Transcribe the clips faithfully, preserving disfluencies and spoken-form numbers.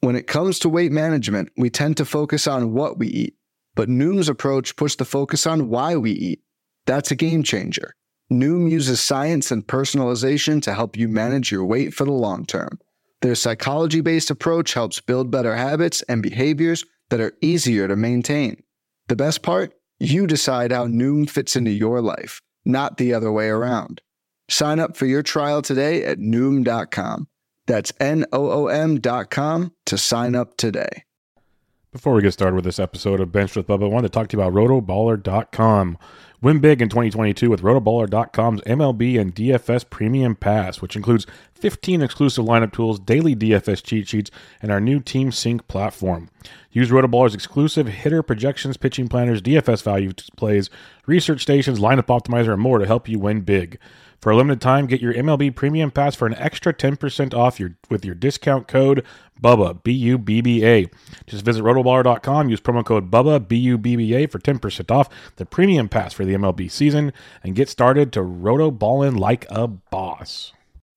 When it comes to weight management, we tend to focus on what we eat, but Noom's approach puts the focus on why we eat. That's a game changer. Noom uses science and personalization to help you manage your weight for the long term. Their psychology-based approach helps build better habits and behaviors that are easier to maintain. The best part? You decide how Noom fits into your life, not the other way around. Sign up for your trial today at Noom dot com. That's N O O M dot com to sign up today. Before we get started with this episode of Bench with Bubba, I wanted to talk to you about roto baller dot com. Win big in twenty twenty-two with roto baller dot com's M L B and D F S Premium Pass, which includes fifteen exclusive lineup tools, daily D F S cheat sheets, and our new Team Sync platform. Use RotoBaller's exclusive hitter projections, pitching planners, D F S value plays, research stations, lineup optimizer, and more to help you win big. For a limited time, get your M L B Premium Pass for an extra ten percent off your with your discount code BUBBA, B U B B A. Just visit roto baller dot com, use promo code BUBBA, B U B B A for ten percent off the Premium Pass for the M L B season, and get started to roto-ballin' like a boss.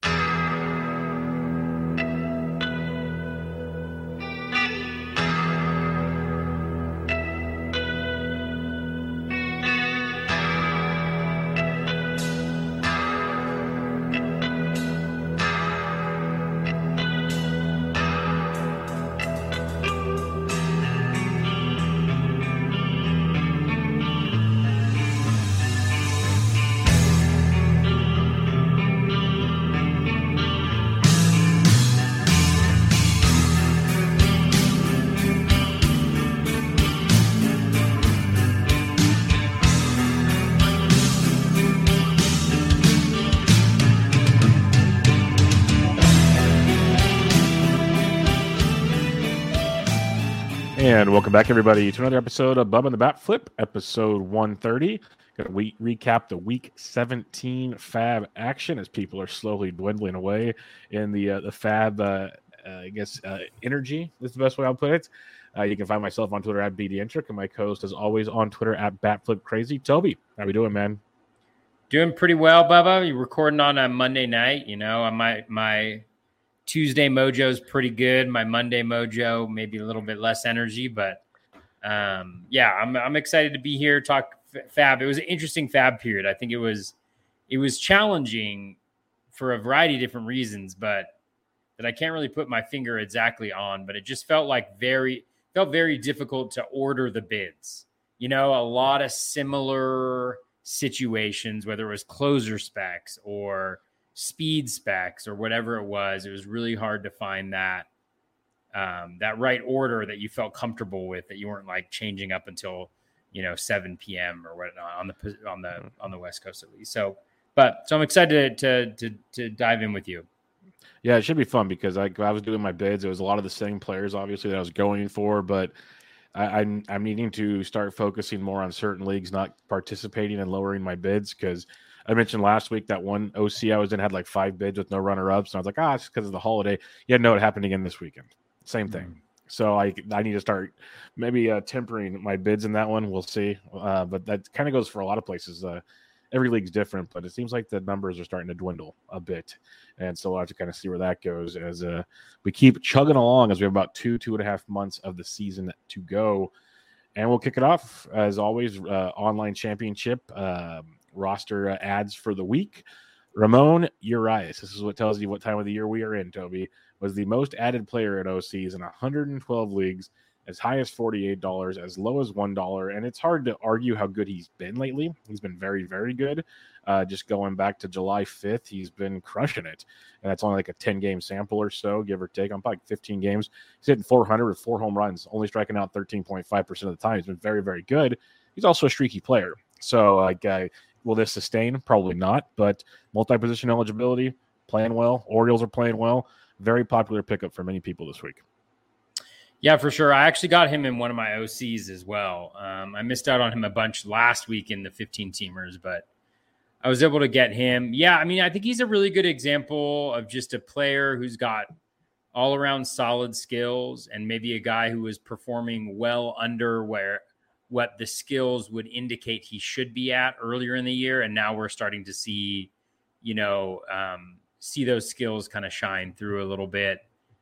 And welcome back, everybody, to another episode of Bubba and the Bat Flip, episode one thirty. Going to we- recap the Week seventeen Fab action as people are slowly dwindling away in the uh, the Fab, uh, uh, I guess, uh, energy is the best way I'll put it. Uh, you can find myself on Twitter at B D Entric, and my co-host is always on Twitter at BatFlipCrazy. Toby, how we doing, man? Doing pretty well, Bubba. You're recording on a Monday night. You know, my my Tuesday mojo is pretty good. My Monday mojo maybe a little bit less energy, but um, yeah, I'm I'm excited to be here. Talk Fab. It was an interesting Fab period. I think it was it was challenging for a variety of different reasons, but that I can't really put my finger exactly on. But it just felt like very felt very difficult to order the bids. You know, a lot of similar situations, whether it was closer specs or speed specs or whatever it was. It was really hard to find that um, that right order that you felt comfortable with, that you weren't like changing up until, you know, seven p.m. or whatnot on the on the on the West Coast at least. So, but so I'm excited to to to dive in with you. Yeah, it should be fun because I, I was doing my bids. It was a lot of the same players, obviously, that I was going for, but I, I'm I'm needing to start focusing more on certain leagues, not participating and lowering my bids, because I mentioned last week that one O C I was in had like five bids with no runner-ups, and I was like, ah, it's because of the holiday. Yeah, no, it happened again this weekend. Same thing. Mm-hmm. So I I need to start maybe uh, tempering my bids in that one. We'll see. Uh, but that kind of goes for a lot of places. Uh, every league's different, but it seems like the numbers are starting to dwindle a bit. And so we'll have to kind of see where that goes as uh, we keep chugging along, as we have about two, two and a half months of the season to go. And we'll kick it off, as always, uh, online championship uh, roster uh, ads for the week. Ramon Urias, this is what tells you what time of the year we are in, Toby, was the most added player at O Cs in one hundred twelve leagues, as high as forty-eight dollars, as low as one dollar. And it's hard to argue how good he's been lately. He's been very, very good. Uh, just going back to July fifth, he's been crushing it. And that's only like a ten-game sample or so, give or take. On probably fifteen games. He's hitting four hundred with four home runs, only striking out thirteen point five percent of the time. He's been very, very good. He's also a streaky player. So, like, uh, will this sustain? Probably not. But multi-position eligibility, playing well. Orioles are playing well. Very popular pickup for many people this week. Yeah, for sure. I actually got him in one of my O Cs as well. Um, I missed out on him a bunch last week in the fifteen-teamers, but I was able to get him. Yeah, I mean, I think he's a really good example of just a player who's got all-around solid skills, and maybe a guy who is performing well under where what the skills would indicate he should be at earlier in the year, and now we're starting to see, you know, um, see those skills kind of shine through a little bit.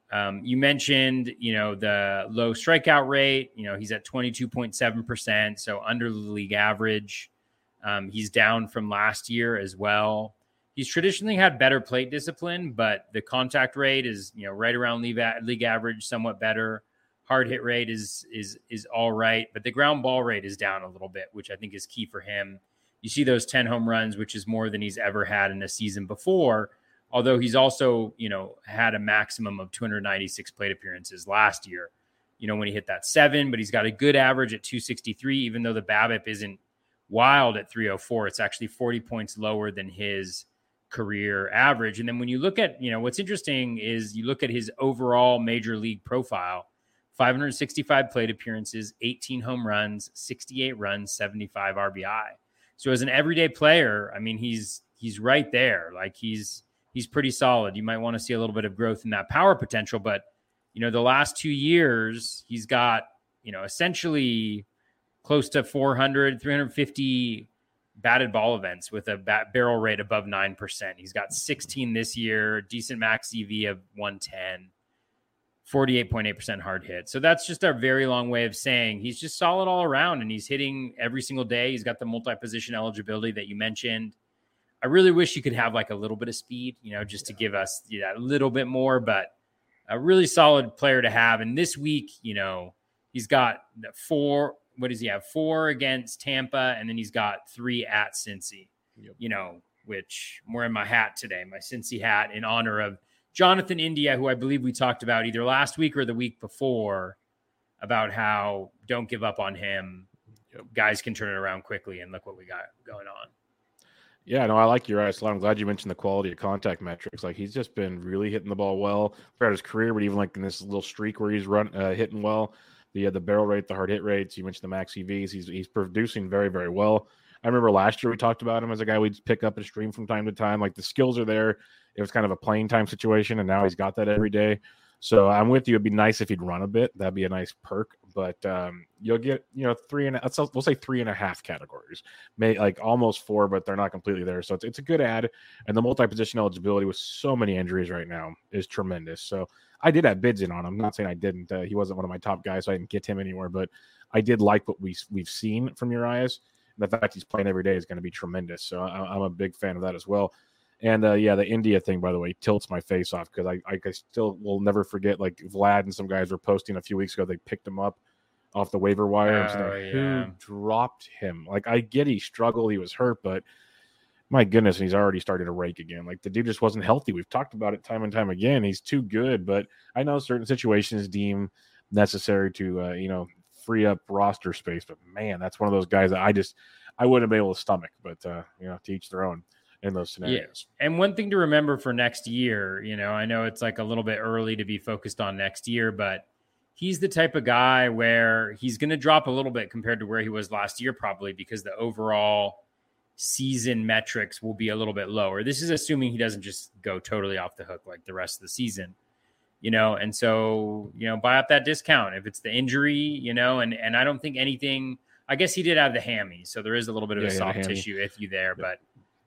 Um, you mentioned, you know, the low strikeout rate. You know, he's at twenty-two point seven percent, so under the league average. Um, he's down from last year as well. He's traditionally had better plate discipline, but the contact rate is, you know, right around league, league average, somewhat better. Hard hit rate is is is all right, but the ground ball rate is down a little bit, which I think is key for him. You see those ten home runs, which is more than he's ever had in a season before. Although he's also, you know, had a maximum of two hundred ninety-six plate appearances last year, you know, when he hit that seven, but he's got a good average at two sixty-three, even though the BABIP isn't wild at three oh four. It's actually forty points lower than his career average. And then when you look at, you know, what's interesting is you look at his overall major league profile, five hundred sixty-five plate appearances, eighteen home runs, sixty-eight runs, seventy-five R B I. So as an everyday player, I mean, he's, he's right there. Like he's, he's pretty solid. You might want to see a little bit of growth in that power potential, but you know, the last two years he's got, you know, essentially close to four hundred, three hundred fifty batted ball events with a bat barrel rate above nine percent. He's got sixteen this year, decent max E V of one ten, forty-eight point eight percent hard hit. So that's just a very long way of saying he's just solid all around, and he's hitting every single day. He's got the multi-position eligibility that you mentioned. I really wish you could have like a little bit of speed, you know, just to give us you know, a little bit more, but a really solid player to have. And this week, you know, he's got four, what does he have? Four against Tampa, and then he's got three at Cincy, yep. you know, which I'm wearing my hat today, my Cincy hat in honor of Jonathan India, who I believe we talked about either last week or the week before about how don't give up on him. Yep. Guys can turn it around quickly, and look what we got going on. Yeah, no, I like your eyes. I'm glad you mentioned the quality of contact metrics. Like he's just been really hitting the ball well throughout his career, but even like in this little streak where he's run uh, hitting well, the uh, the barrel rate, the hard hit rates. You mentioned the max E Vs. He's he's producing very very well. I remember last year we talked about him as a guy we'd pick up and stream from time to time. Like the skills are there. It was kind of a playing time situation, and now he's got that every day. So I'm with you. It'd be nice if he'd run a bit. That'd be a nice perk. But um, you'll get, you know, three and let's we'll say three and a half categories, may like almost four, but they're not completely there. So it's it's a good ad. And the multi-position eligibility with so many injuries right now is tremendous. So I did have bids in on him. I'm not saying I didn't. Uh, he wasn't one of my top guys, so I didn't get him anywhere. But I did like what we we've seen from Urias. The fact he's playing every day is going to be tremendous. So I, I'm a big fan of that as well. And uh, yeah, the India thing, by the way, tilts my face off because I, I I still will never forget. Like Vlad and some guys were posting a few weeks ago. They picked him up off the waiver wire. I'm Oh, saying, yeah. who dropped him? Like I get he struggled, he was hurt, but my goodness, he's already started to rake again. Like the dude just wasn't healthy. We've talked about it time and time again. He's too good, but I know certain situations deem necessary to uh, you know free up roster space. But man, that's one of those guys that I just I wouldn't be able to stomach. But uh, you know, to each their own. In those scenarios. Yeah. And one thing to remember for next year, you know, I know it's like a little bit early to be focused on next year, but he's the type of guy where he's going to drop a little bit compared to where he was last year, probably because the overall season metrics will be a little bit lower. This is assuming he doesn't just go totally off the hook like the rest of the season, you know? And so, you know, buy up that discount if it's the injury, you know, and, and I don't think anything, I guess he did have the hammy. So there is a little bit of yeah, a soft yeah, tissue if you there, yeah. but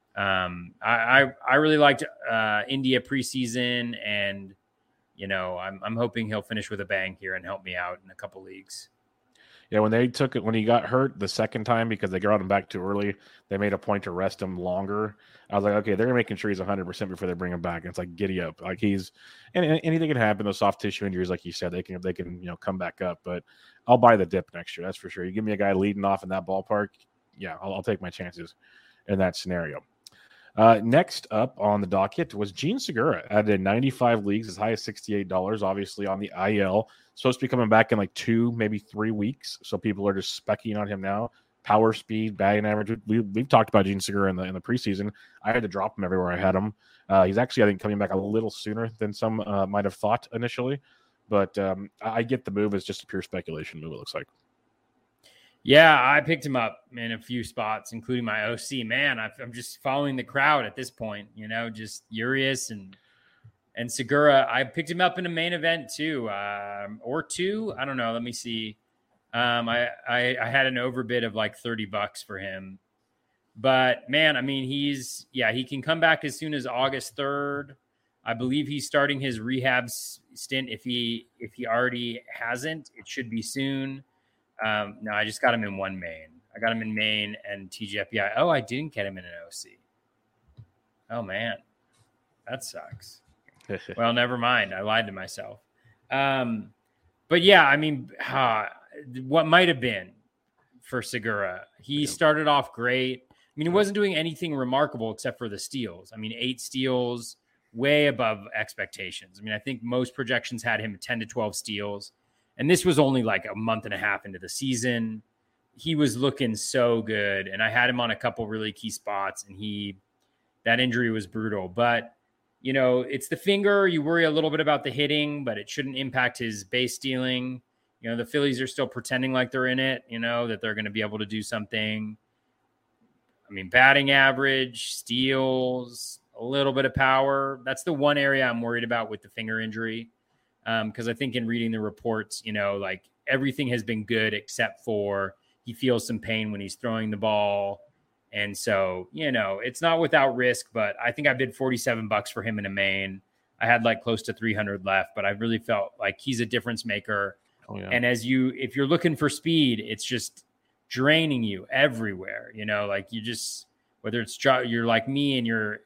Um, I, I, I really liked, uh, India preseason, and, you know, I'm, I'm hoping he'll finish with a bang here and help me out in a couple leagues. Yeah. When they took it, when he got hurt the second time, because they got him back too early, they made a point to rest him longer. I was like, okay, they're making sure he's one hundred percent before they bring him back. And it's like, giddy up. Like he's, and, and anything can happen. Those soft tissue injuries, like you said, they can, they can, you know, come back up, but I'll buy the dip next year. That's for sure. You give me a guy leading off in that ballpark. Yeah. I'll, I'll take my chances in that scenario. Uh, next up on the docket was Jean Segura at a ninety-five leagues, as high as sixty-eight dollars, obviously on the I L. Supposed to be coming back in like two, maybe three weeks. So people are just specking on him now. Power, speed, batting average. We, we've talked about Jean Segura in the in the preseason. I had to drop him everywhere I had him. Uh, he's actually, I think, coming back a little sooner than some uh, might have thought initially. But um, I, I get the move. It's just a pure speculation move, it looks like. Yeah, I picked him up in a few spots, including my O C. Man, I've, I'm just following the crowd at this point, you know, just Urias and and Segura. I picked him up in a main event too, um, or two. I don't know. Let me see. Um, I, I I had an overbid of like thirty bucks for him. But, man, I mean, he's – yeah, he can come back as soon as August third. I believe he's starting his rehab s- stint. If he if he already hasn't, it should be soon. Um, no, I just got him in one main. I got him in main and T G F B I. Oh, I didn't get him in an O C. Oh man, that sucks. Well, never mind. I lied to myself. Um, but yeah, I mean, uh, what might have been for Segura. He started off great. I mean, he wasn't doing anything remarkable except for the steals. I mean, eight steals, way above expectations. I mean, I think most projections had him ten to twelve steals. And this was only like a month and a half into the season. He was looking so good. And I had him on a couple really key spots, and he, that injury was brutal. But, you know, it's the finger. You worry a little bit about the hitting, but it shouldn't impact his base stealing. You know, the Phillies are still pretending like they're in it, you know, that they're going to be able to do something. I mean, batting average, steals, a little bit of power. That's the one area I'm worried about with the finger injury. Because um, I think in reading the reports, you know, like everything has been good except for he feels some pain when he's throwing the ball. And so, you know, it's not without risk, but I think I bid forty-seven bucks for him in a main. I had like close to three hundred left, but I really felt like he's a difference maker. Oh, yeah. And as you, if you're looking for speed, it's just draining you everywhere. You know, like you just, whether it's you're like me and you're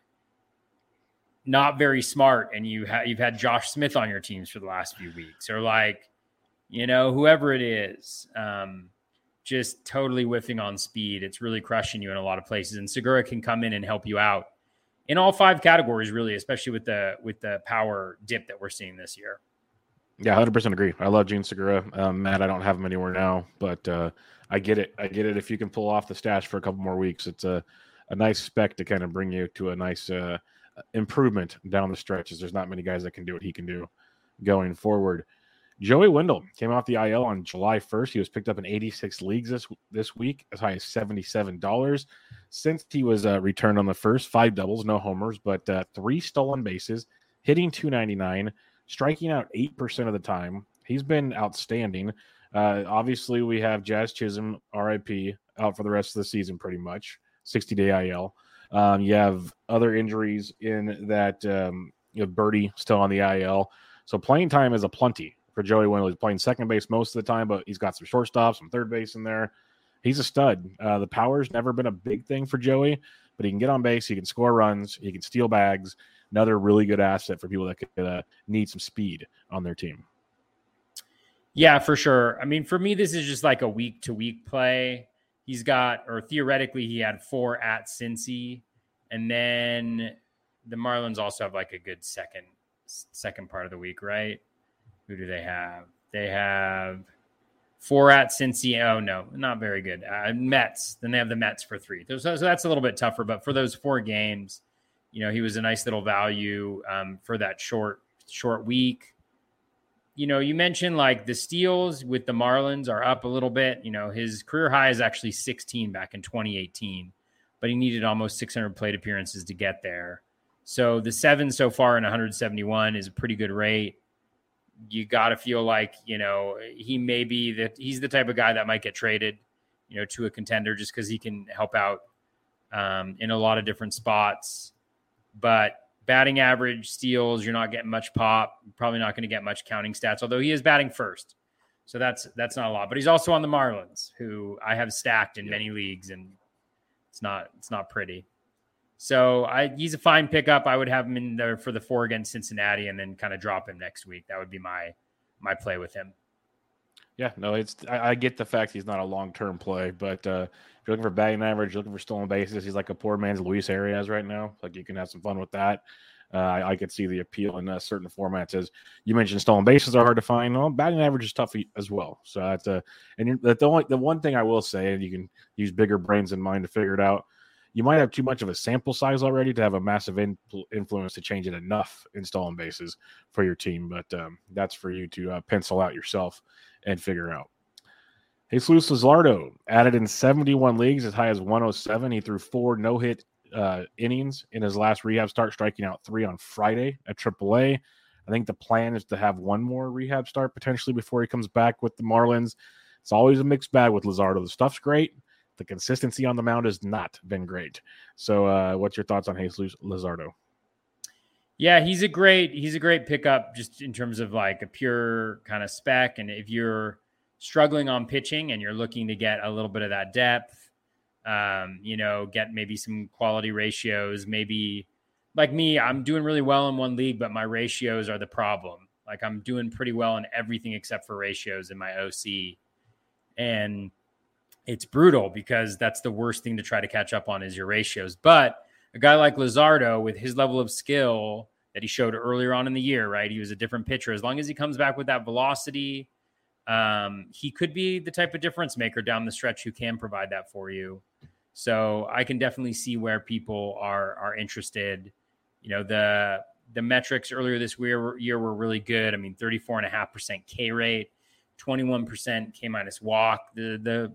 not very smart and you have, you've had Josh Smith on your teams for the last few weeks, or like, you know, whoever it is, um, just totally whiffing on speed. It's really crushing you in a lot of places. And Segura can come in and help you out in all five categories, really, especially with the, with the power dip that we're seeing this year. Yeah, one hundred percent agree. I love Gene Segura. Um, Matt, I don't have him anywhere now, but uh, I get it. I get it. If you can pull off the stash for a couple more weeks, it's a, a nice spec to kind of bring you to a nice uh, improvement down the stretches. There's not many guys that can do what he can do going forward. Joey Wendell came off the I L on July first. He was picked up in eighty-six leagues this this week, as high as seventy-seven dollars. Since he was uh, returned on the first, five doubles, no homers, but uh, three stolen bases, hitting two ninety-nine, striking out eight percent of the time. He's been outstanding. Uh, obviously, we have Jazz Chisholm, R I P, out for the rest of the season pretty much, sixty-day I L. Um, you have other injuries in that. Um, you have Birdie still on the I L. So playing time is a plenty for Joey Wendell. He's playing second base most of the time, but he's got some shortstop, some third base in there. He's a stud. Uh, the power's never been a big thing for Joey, but he can get on base. He can score runs. He can steal bags. Another really good asset for people that could uh, need some speed on their team. Yeah, for sure. I mean, for me, this is just like a week-to-week play. He's got, or theoretically, he had four at Cincy, and then the Marlins also have like a good second second part of the week, right? Who do they have? They have four at Cincy. Oh, no, not very good. Uh, Mets. Then they have the Mets for three. So, so that's a little bit tougher. But for those four games, you know, he was a nice little value um, for that short, short week. You know, you mentioned like the steals with the Marlins are up a little bit. You know, his career high is actually sixteen back in twenty eighteen, but he needed almost six hundred plate appearances to get there. So the seven so far in one hundred seventy-one is a pretty good rate. You got to feel like, you know, he may be that he's the type of guy that might get traded, you know, to a contender just because he can help out um, in a lot of different spots. But batting average, steals, you're not getting much pop. Probably not going to get much counting stats, although he is batting first. So that's that's not a lot. But he's also on the Marlins, who I have stacked in many leagues, and it's not it's not pretty. So I, he's a fine pickup. I would have him in there for the four against Cincinnati and then kind of drop him next week. That would be my my play with him. Yeah, no, it's I, I get the fact he's not a long-term play, but uh, if you're looking for batting average, looking for stolen bases, he's like a poor man's Luis Arias right now. Like you can have some fun with that. Uh, I, I could see the appeal in uh, certain formats. As you mentioned, stolen bases are hard to find. Well, batting average is tough as well. So that's a and the only the one thing I will say, and you can use bigger brains than mine to figure it out. You might have too much of a sample size already to have a massive in, influence to change it enough in stolen bases for your team. But um, that's for you to uh, pencil out yourself and figure out. Jesus Luzardo added in seventy-one leagues as high as one oh seven. He threw four no-hit uh, innings in his last rehab start, striking out three on Friday at triple A. I think the plan is to have one more rehab start potentially before he comes back with the Marlins. It's always a mixed bag with Luzardo. The stuff's great. The consistency on the mound has not been great. So uh, what's your thoughts on Jesus Luzardo? Yeah, he's a great he's a great pickup just in terms of like a pure kind of spec. And if you're struggling on pitching and you're looking to get a little bit of that depth, um, you know, get maybe some quality ratios, maybe like me, I'm doing really well in one league, but my ratios are the problem. Like I'm doing pretty well in everything except for ratios in my O C. And it's brutal because that's the worst thing to try to catch up on is your ratios. But a guy like Luzardo with his level of skill that he showed earlier on in the year, right? He was a different pitcher. As long as he comes back with that velocity, um, he could be the type of difference maker down the stretch who can provide that for you. So I can definitely see where people are are interested. You know, the the metrics earlier this year, year were really good. I mean, thirty-four point five percent K rate, twenty-one percent K minus walk. The the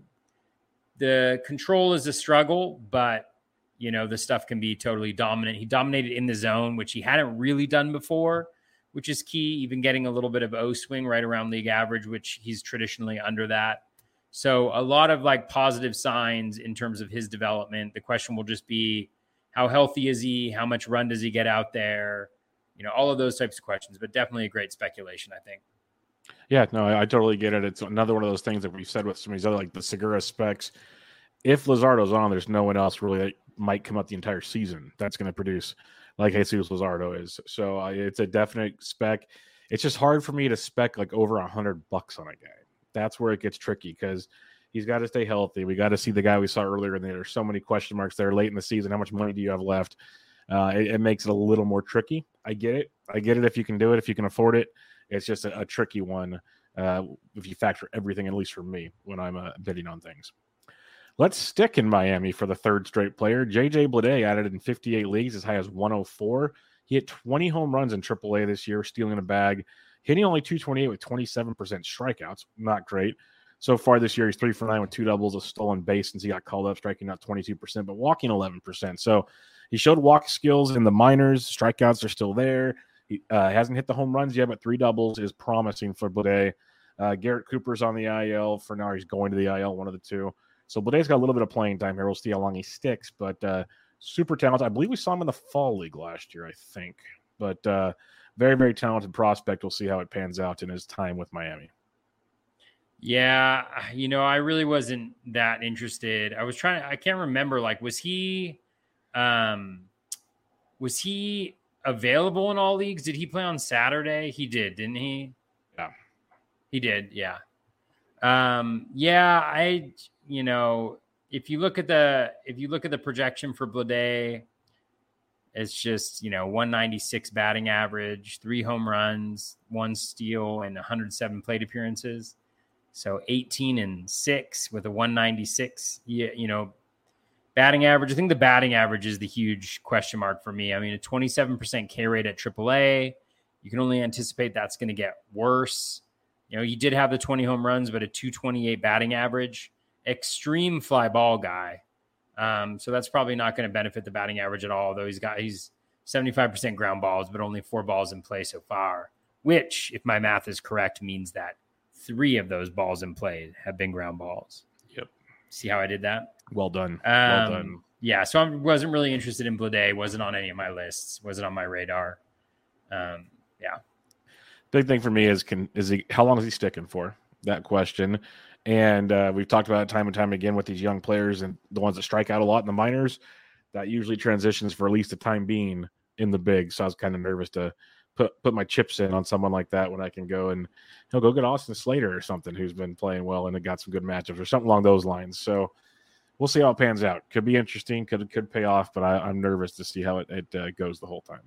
the control is a struggle, but you know, the stuff can be totally dominant. He dominated in the zone, which he hadn't really done before, which is key. Even getting a little bit of O swing right around league average, which he's traditionally under that. So a lot of like positive signs in terms of his development. The question will just be, how healthy is he? How much run does he get out there? You know, all of those types of questions, but definitely a great speculation, I think. Yeah, no, I, I totally get it. It's another one of those things that we've said with some of these other, like the Segura specs. If Luzardo's on, there's no one else really that might come up the entire season that's going to produce like Jesus Luzardo is. So uh, it's a definite spec. It's just hard for me to spec like over a hundred bucks on a guy. That's where it gets tricky because he's got to stay healthy. We got to see the guy we saw earlier, and there's so many question marks there late in the season. How much money do you have left? Uh, it, it makes it a little more tricky. I get it. I get it if you can do it, if you can afford it. It's just a, a tricky one uh, if you factor everything, at least for me, when I'm uh, bidding on things. Let's stick in Miami for the third straight player. J J Bleday added in fifty-eight leagues as high as one oh four. He hit twenty home runs in triple A this year, stealing a bag, hitting only two twenty-eight with twenty-seven percent strikeouts. Not great. So far this year, he's three for nine with two doubles, a stolen base since he got called up, striking out twenty-two percent, but walking eleven percent. So he showed walk skills in the minors. Strikeouts are still there. He uh, hasn't hit the home runs yet, but three doubles is promising for Bleday. Uh, Garrett Cooper's on the I L. For now, he's going to the I L, one of the two. So Bleday's got a little bit of playing time here. We'll see how long he sticks, but uh, super talented. I believe we saw him in the fall league last year, I think. But uh, very, very talented prospect. We'll see how it pans out in his time with Miami. Yeah, you know, I really wasn't that interested. I was trying to, I can't remember, like, was he, um, was he available in all leagues? Did he play on Saturday? He did, didn't he? Yeah. He did, yeah. Um, yeah, I, you know, if you look at the, if you look at the projection for Bleday, it's just, you know, one ninety-six batting average, three home runs, one steal, and one hundred seven plate appearances. So eighteen and six with a one ninety-six, you know, batting average. I think the batting average is the huge question mark for me. I mean, a twenty-seven percent K rate at triple A, you can only anticipate that's going to get worse. You know, he did have the twenty home runs, but a two twenty-eight batting average, extreme fly ball guy. Um, so that's probably not going to benefit the batting average at all. Although he's got, he's seventy-five percent ground balls, but only four balls in play so far, which, if my math is correct, means that three of those balls in play have been ground balls. Yep. See how I did that? Well done. Um, well done. Yeah. So I wasn't really interested in Bleday. Wasn't on any of my lists. Wasn't on my radar. Um, yeah. Big thing for me is can is he how long is he sticking for? That question. And uh, we've talked about it time and time again with these young players and the ones that strike out a lot in the minors. That usually transitions for at least the time being in the big. So I was kind of nervous to put put my chips in on someone like that when I can go and he'll go get Austin Slater or something who's been playing well and it got some good matchups or something along those lines. So we'll see how it pans out. Could be interesting. Could could pay off, but I, I'm nervous to see how it, it uh, goes the whole time.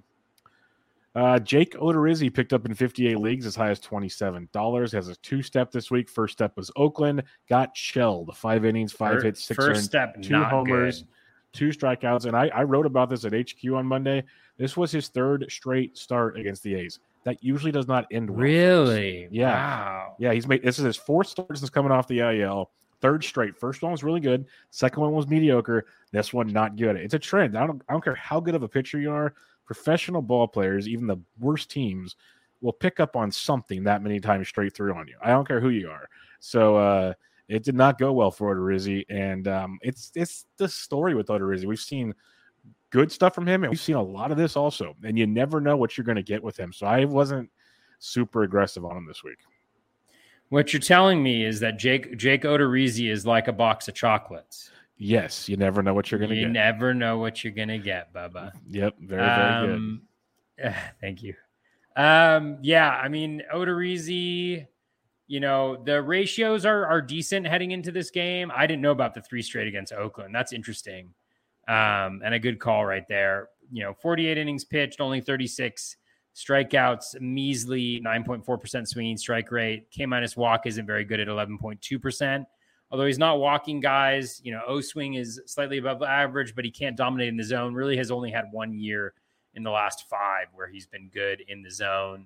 Uh, Jake Odorizzi picked up in fifty-eight leagues as high as twenty-seven dollars. Has a two-step this week. First step was Oakland. Got shelled. Five innings, five first, hits, six first earned, step, two not homers, good. two strikeouts. And I, I wrote about this at H Q on Monday. This was his third straight start against the A's. That usually does not end well. Really? Yeah. Wow. Yeah, he's made this is his fourth start since coming off the I L. Third straight. First one was really good. Second one was mediocre. This one not good. It's a trend. I don't I don't care how good of a pitcher you are. Professional ball players, even the worst teams, will pick up on something that many times straight through on you. I don't care who you are. So uh, it did not go well for Odorizzi, and um, it's it's the story with Odorizzi. We've seen good stuff from him, and we've seen a lot of this also. And you never know what you're going to get with him. So I wasn't super aggressive on him this week. What you're telling me is that Jake Jake Odorizzi is like a box of chocolates. Yes, you never know what you're going to get. You never know what you're going to get, Bubba. Yep, very, very um, good. Thank you. Um, yeah, I mean, Odorizzi, you know, the ratios are are decent heading into this game. I didn't know about the three straight against Oakland. That's interesting. Um, and a good call right there. You know, forty-eight innings pitched, only thirty-six strikeouts, measly nine point four percent swinging strike rate. K-minus walk isn't very good at eleven point two percent. Although he's not walking guys, you know, O-swing is slightly above average, but he can't dominate in the zone. Really has only had one year in the last five where he's been good in the zone.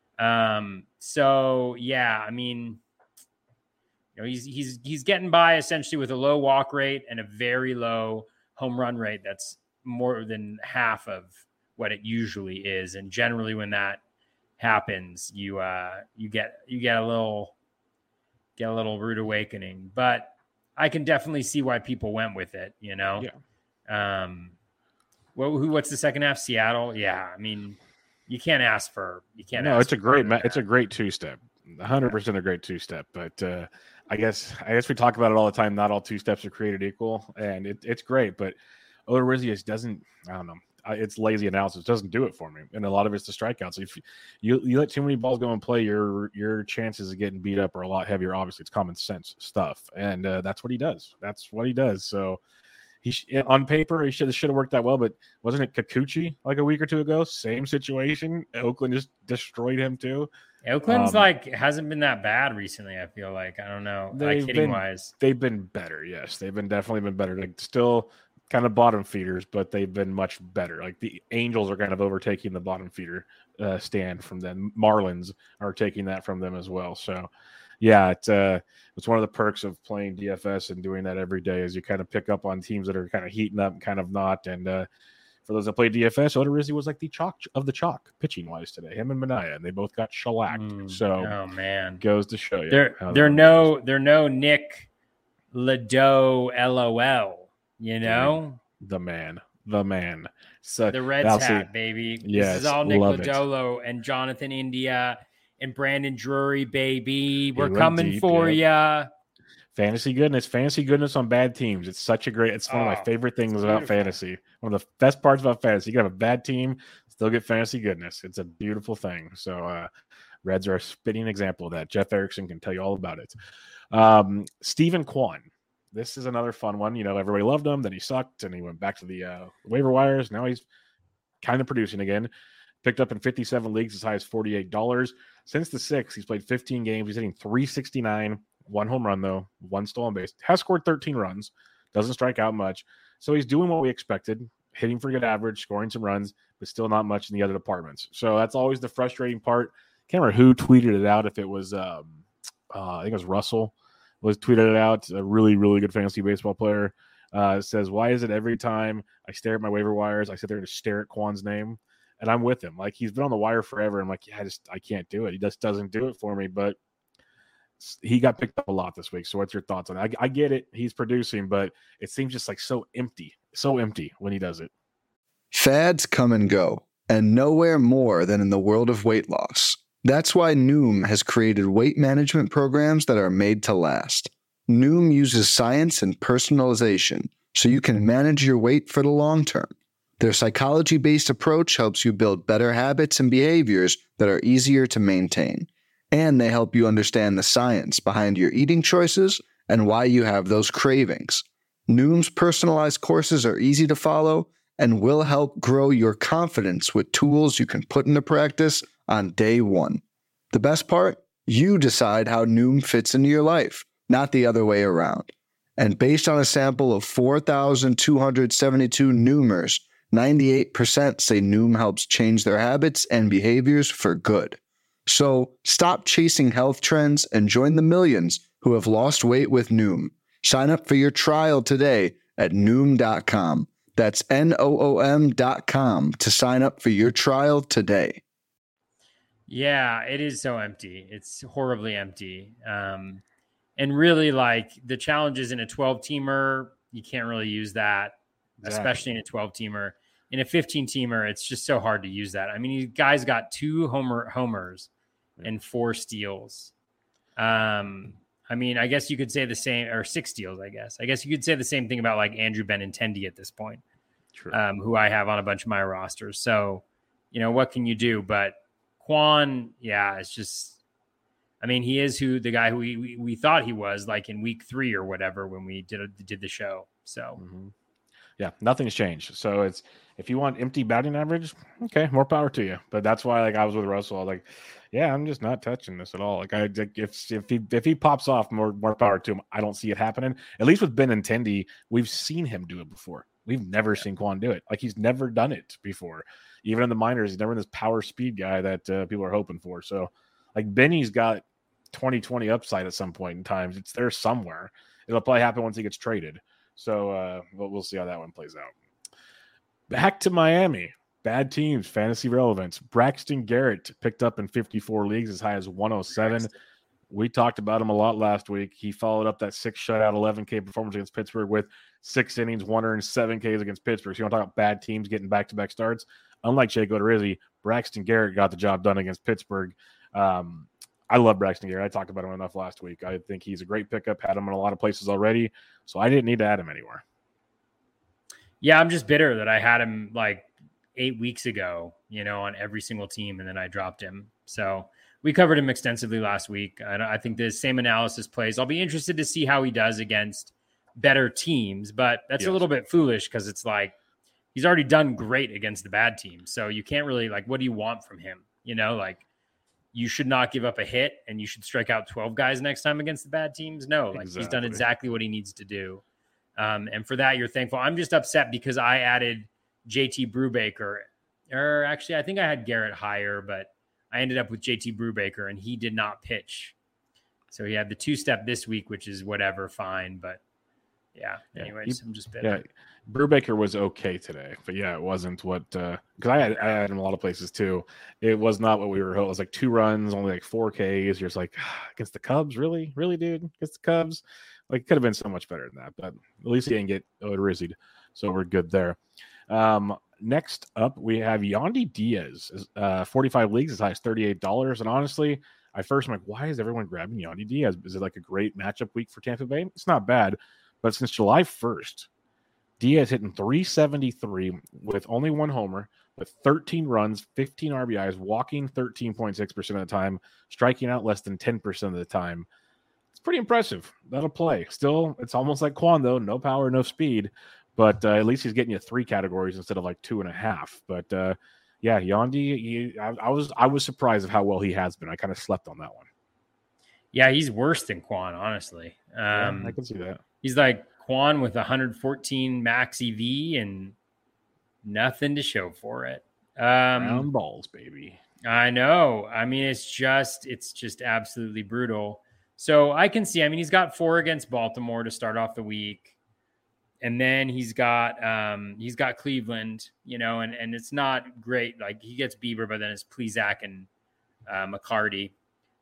Um, so yeah, I mean, you know, he's he's he's getting by essentially with a low walk rate and a very low home run rate. That's more than half of what it usually is. And generally, when that happens, you uh, you get you get a little get a little rude awakening. But I can definitely see why people went with it. You know, yeah. Um, well, who? What's the second half? Seattle. Yeah, I mean. You can't ask for you can't. No, ask it's a great it's a great two step, one hundred percent a great two step. But uh, I guess I guess we talk about it all the time. Not all two steps are created equal, and it, it's great. But Odorizzi just doesn't. I don't know. It's lazy analysis. It doesn't do it for me, and a lot of it's the strikeouts. If you you let too many balls go and play, your your chances of getting beat up are a lot heavier. Obviously, it's common sense stuff, and uh, that's what he does. That's what he does. So. He sh- on paper, he should have should have worked that well, but wasn't it Kikuchi like a week or two ago? Same situation. Oakland just destroyed him too. Oakland's um, like hasn't been that bad recently. I feel like I don't know, like hitting been, wise. They've been better. Yes, they've been definitely been better. Like still kind of bottom feeders, but they've been much better. Like the Angels are kind of overtaking the bottom feeder uh, stand from them. Marlins are taking that from them as well. So. Yeah, it's uh, it's one of the perks of playing D F S and doing that every day is you kind of pick up on teams that are kind of heating up and kind of not. And uh, for those that play D F S, Odorizzi was like the chalk of the chalk pitching wise today. Him and Manaea, and they both got shellacked. Mm, so, oh man, goes to show you. They're they're no they're no Nick Lado LOL. You know, the man, the man. So the Reds hat, baby. Yes, this is all Nick Lodolo and Jonathan India. And Brandon Drury, baby. We're coming deep, for yeah. you. Fantasy goodness. Fantasy goodness on bad teams. It's such a great, it's one oh, of my favorite things about beautiful. fantasy. One of the best parts about fantasy. You can have a bad team, still get fantasy goodness. It's a beautiful thing. So, uh, Reds are a spitting example of that. Jeff Erickson can tell you all about it. Um, Stephen Kwan. This is another fun one. You know, everybody loved him. Then he sucked, and he went back to the uh, waiver wires. Now he's kind of producing again. Picked up in fifty-seven leagues as high as forty-eight dollars. Since the sixth, he's played fifteen games. He's hitting three sixty-nine, one home run, though, one stolen base. Has scored thirteen runs, doesn't strike out much. So he's doing what we expected, hitting for good average, scoring some runs, but still not much in the other departments. So that's always the frustrating part. Can't remember who tweeted it out, if it was, um, uh, I think it was Russell, was tweeted it out, a really, really good fantasy baseball player. Uh, says, why is it every time I stare at my waiver wires, I sit there and just stare at Kwan's name? And I'm with him. Like, he's been on the wire forever. I'm like, yeah, I just I can't do it. He just doesn't do it for me. But he got picked up a lot this week. So what's your thoughts on it? I, I get it. He's producing, but it seems just like so empty, so empty when he does it. Fads come and go, and nowhere more than in the world of weight loss. That's why Noom has created weight management programs that are made to last. Noom uses science and personalization so you can manage your weight for the long term. Their psychology-based approach helps you build better habits and behaviors that are easier to maintain. And they help you understand the science behind your eating choices and why you have those cravings. Noom's personalized courses are easy to follow and will help grow your confidence with tools you can put into practice on day one. The best part? You decide how Noom fits into your life, not the other way around. And based on a sample of four thousand two hundred seventy-two Noomers, ninety-eight percent say Noom helps change their habits and behaviors for good. So stop chasing health trends and join the millions who have lost weight with Noom. Sign up for your trial today at Noom dot com. That's N O O M dot com to sign up for your trial today. Yeah, it is so empty. It's horribly empty. Um, and really, like, the challenges in a twelve-teamer, you can't really use that, exactly. Especially in a twelve-teamer. in a fifteen teamer, it's just so hard to use that. I mean, you guys got two homer homers and four steals. Um, I mean, I guess you could say the same, or six steals, I guess. I guess you could say the same thing about like Andrew Benintendi at this point, um, who I have on a bunch of my rosters. So, you know, what can you do? But Kwon, yeah, it's just, I mean, he is who the guy who we, we, we thought he was, like in week three or whatever when we did did the show. So, mm-hmm. yeah, nothing's changed. So it's, if you want empty batting average, okay, more power to you. But that's why, like, I was with Russell, I was like, yeah, I'm just not touching this at all. Like, I if if he if he pops off, more more power to him. I don't see it happening. At least with Benintendi, we've seen him do it before. We've never yeah. seen Kwon do it. Like, he's never done it before. Even in the minors, he's never been this power speed guy that uh, people are hoping for. So, like, Benny's got twenty twenty upside at some point in time. It's there somewhere. It'll probably happen once he gets traded. So, uh, but we'll see how that one plays out. Back to Miami. Bad teams, fantasy relevance. Braxton Garrett picked up in fifty-four leagues as high as one oh seven. Braxton. We talked about him a lot last week. He followed up that six shutout, eleven K performance against Pittsburgh with six innings, one earned, seven Ks against Pittsburgh. So you want to talk about bad teams getting back-to-back starts? Unlike Jake Odorizzi, Braxton Garrett got the job done against Pittsburgh. Um, I love Braxton Garrett. I talked about him enough last week. I think he's a great pickup. Had him in a lot of places already, so I didn't need to add him anywhere. Yeah, I'm just bitter that I had him like eight weeks ago, you know, on every single team, and then I dropped him. So we covered him extensively last week. And I think the same analysis plays. I'll be interested to see how he does against better teams, but that's yes. a little bit foolish because it's like he's already done great against the bad teams. So you can't really, like, what do you want from him? You know, like, you should not give up a hit and you should strike out twelve guys next time against the bad teams. No, like exactly. he's done exactly what he needs to do. Um, and for that, you're thankful. I'm just upset because I added J T Brubaker, or actually I think I had Garrett higher, but I ended up with J T Brubaker and he did not pitch. So he had the two step this week, which is whatever, fine. But yeah, yeah anyways, he, I'm just bitter. Yeah, Brubaker was okay today, but yeah, it wasn't what, uh, cause I had, I had him in a lot of places too. It was not what we were, it was like two runs, only like four Ks. You're just like, ah, against the Cubs, really? Really, dude? Against the Cubs? Like, it could have been so much better than that, but at least he didn't get Odorizzi'd. So we're good there. Um, next up, we have Yandy Diaz, uh, forty-five leagues, as high as thirty-eight dollars. And honestly, I first am like, why is everyone grabbing Yandy Diaz? Is it like a great matchup week for Tampa Bay? It's not bad, but since July first, Diaz hitting three seventy-three with only one homer, with thirteen runs, fifteen R B Is, walking thirteen point six percent of the time, striking out less than ten percent of the time. It's pretty impressive. That'll play. Still, it's almost like Kwon, though. No power, no speed. But uh, at least he's getting you three categories instead of like two and a half. But uh, yeah, Yandy, he, I, I was I was surprised of how well he has been. I kind of slept on that one. Yeah, he's worse than Kwon, honestly. Um, yeah, I can see that. He's like Kwon with one hundred fourteen max E V and nothing to show for it. Um, Round balls, baby. I know. I mean, it's just it's just absolutely brutal. So I can see. I mean, he's got four against Baltimore to start off the week. And then he's got um, he's got Cleveland, you know, and, and it's not great. Like, he gets Bieber, but then it's Plesac and uh, McCarty.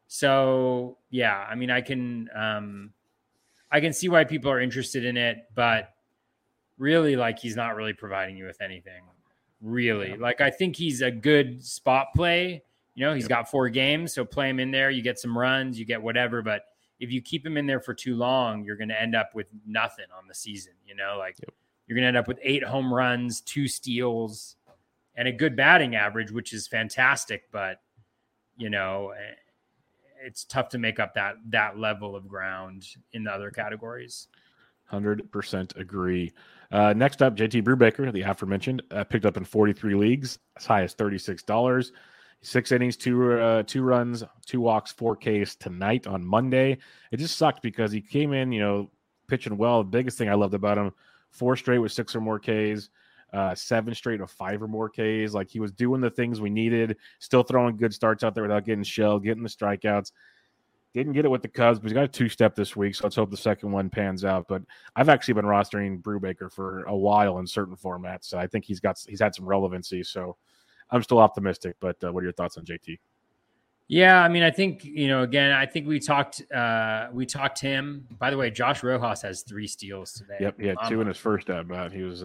So yeah, I mean, I can um, I can see why people are interested in it, but really, like, he's not really providing you with anything. Really, yeah. Like, I think he's a good spot play. You know, he's yep. got four games, so play him in there. You get some runs, you get whatever, but if you keep him in there for too long, you're going to end up with nothing on the season. You know, like yep. you're going to end up with eight home runs, two steals, and a good batting average, which is fantastic. But, you know, it's tough to make up that that level of ground in the other categories. one hundred percent agree. Uh, next up, J T Brubaker, the aforementioned, uh, picked up in forty-three leagues, as high as thirty-six dollars. Six innings, two uh, two runs, two walks, four Ks tonight on Monday. It just sucked because he came in, you know, pitching well. The biggest thing I loved about him, four straight with six or more Ks, uh, seven straight with five or more Ks. Like, he was doing the things we needed, still throwing good starts out there without getting shelled, getting the strikeouts. Didn't get it with the Cubs, but he's got a two-step this week, so let's hope the second one pans out. But I've actually been rostering Brubaker for a while in certain formats, so I think he's got he's had some relevancy, so I'm still optimistic, but uh, what are your thoughts on J T? Yeah, I mean, I think, you know, again, I think we talked, uh, we talked him. By the way, Josh Rojas has three steals today. Yep, he had um, two in his first at bat. He was, uh,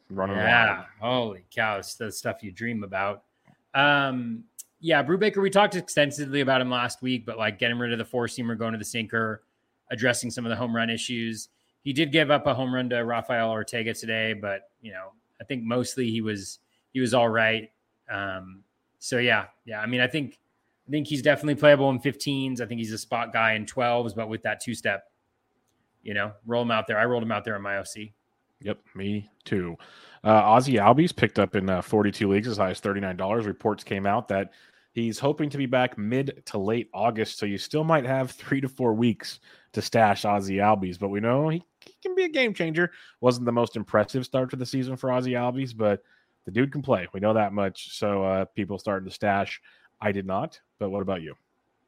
running yeah. wild. Holy cow. It's the stuff you dream about. Um, yeah, Brubaker, we talked extensively about him last week, but like getting rid of the four-seamer, going to the sinker, addressing some of the home run issues. He did give up a home run to Rafael Ortega today, but you know, I think mostly he was he was all right. Um, so yeah, yeah. I mean, I think I think he's definitely playable in fifteens. I think he's a spot guy in twelves, but with that two-step, you know, roll him out there. I rolled him out there in my O C. Yep, me too. Uh, Ozzy Albies picked up in uh, forty-two leagues as high as thirty-nine dollars. Reports came out that he's hoping to be back mid to late August, so you still might have three to four weeks to stash Ozzy Albies. But we know he, he can be a game changer. Wasn't the most impressive start to the season for Ozzy Albies, but the dude can play. We know that much. So uh, people started to stash. I did not. But what about you?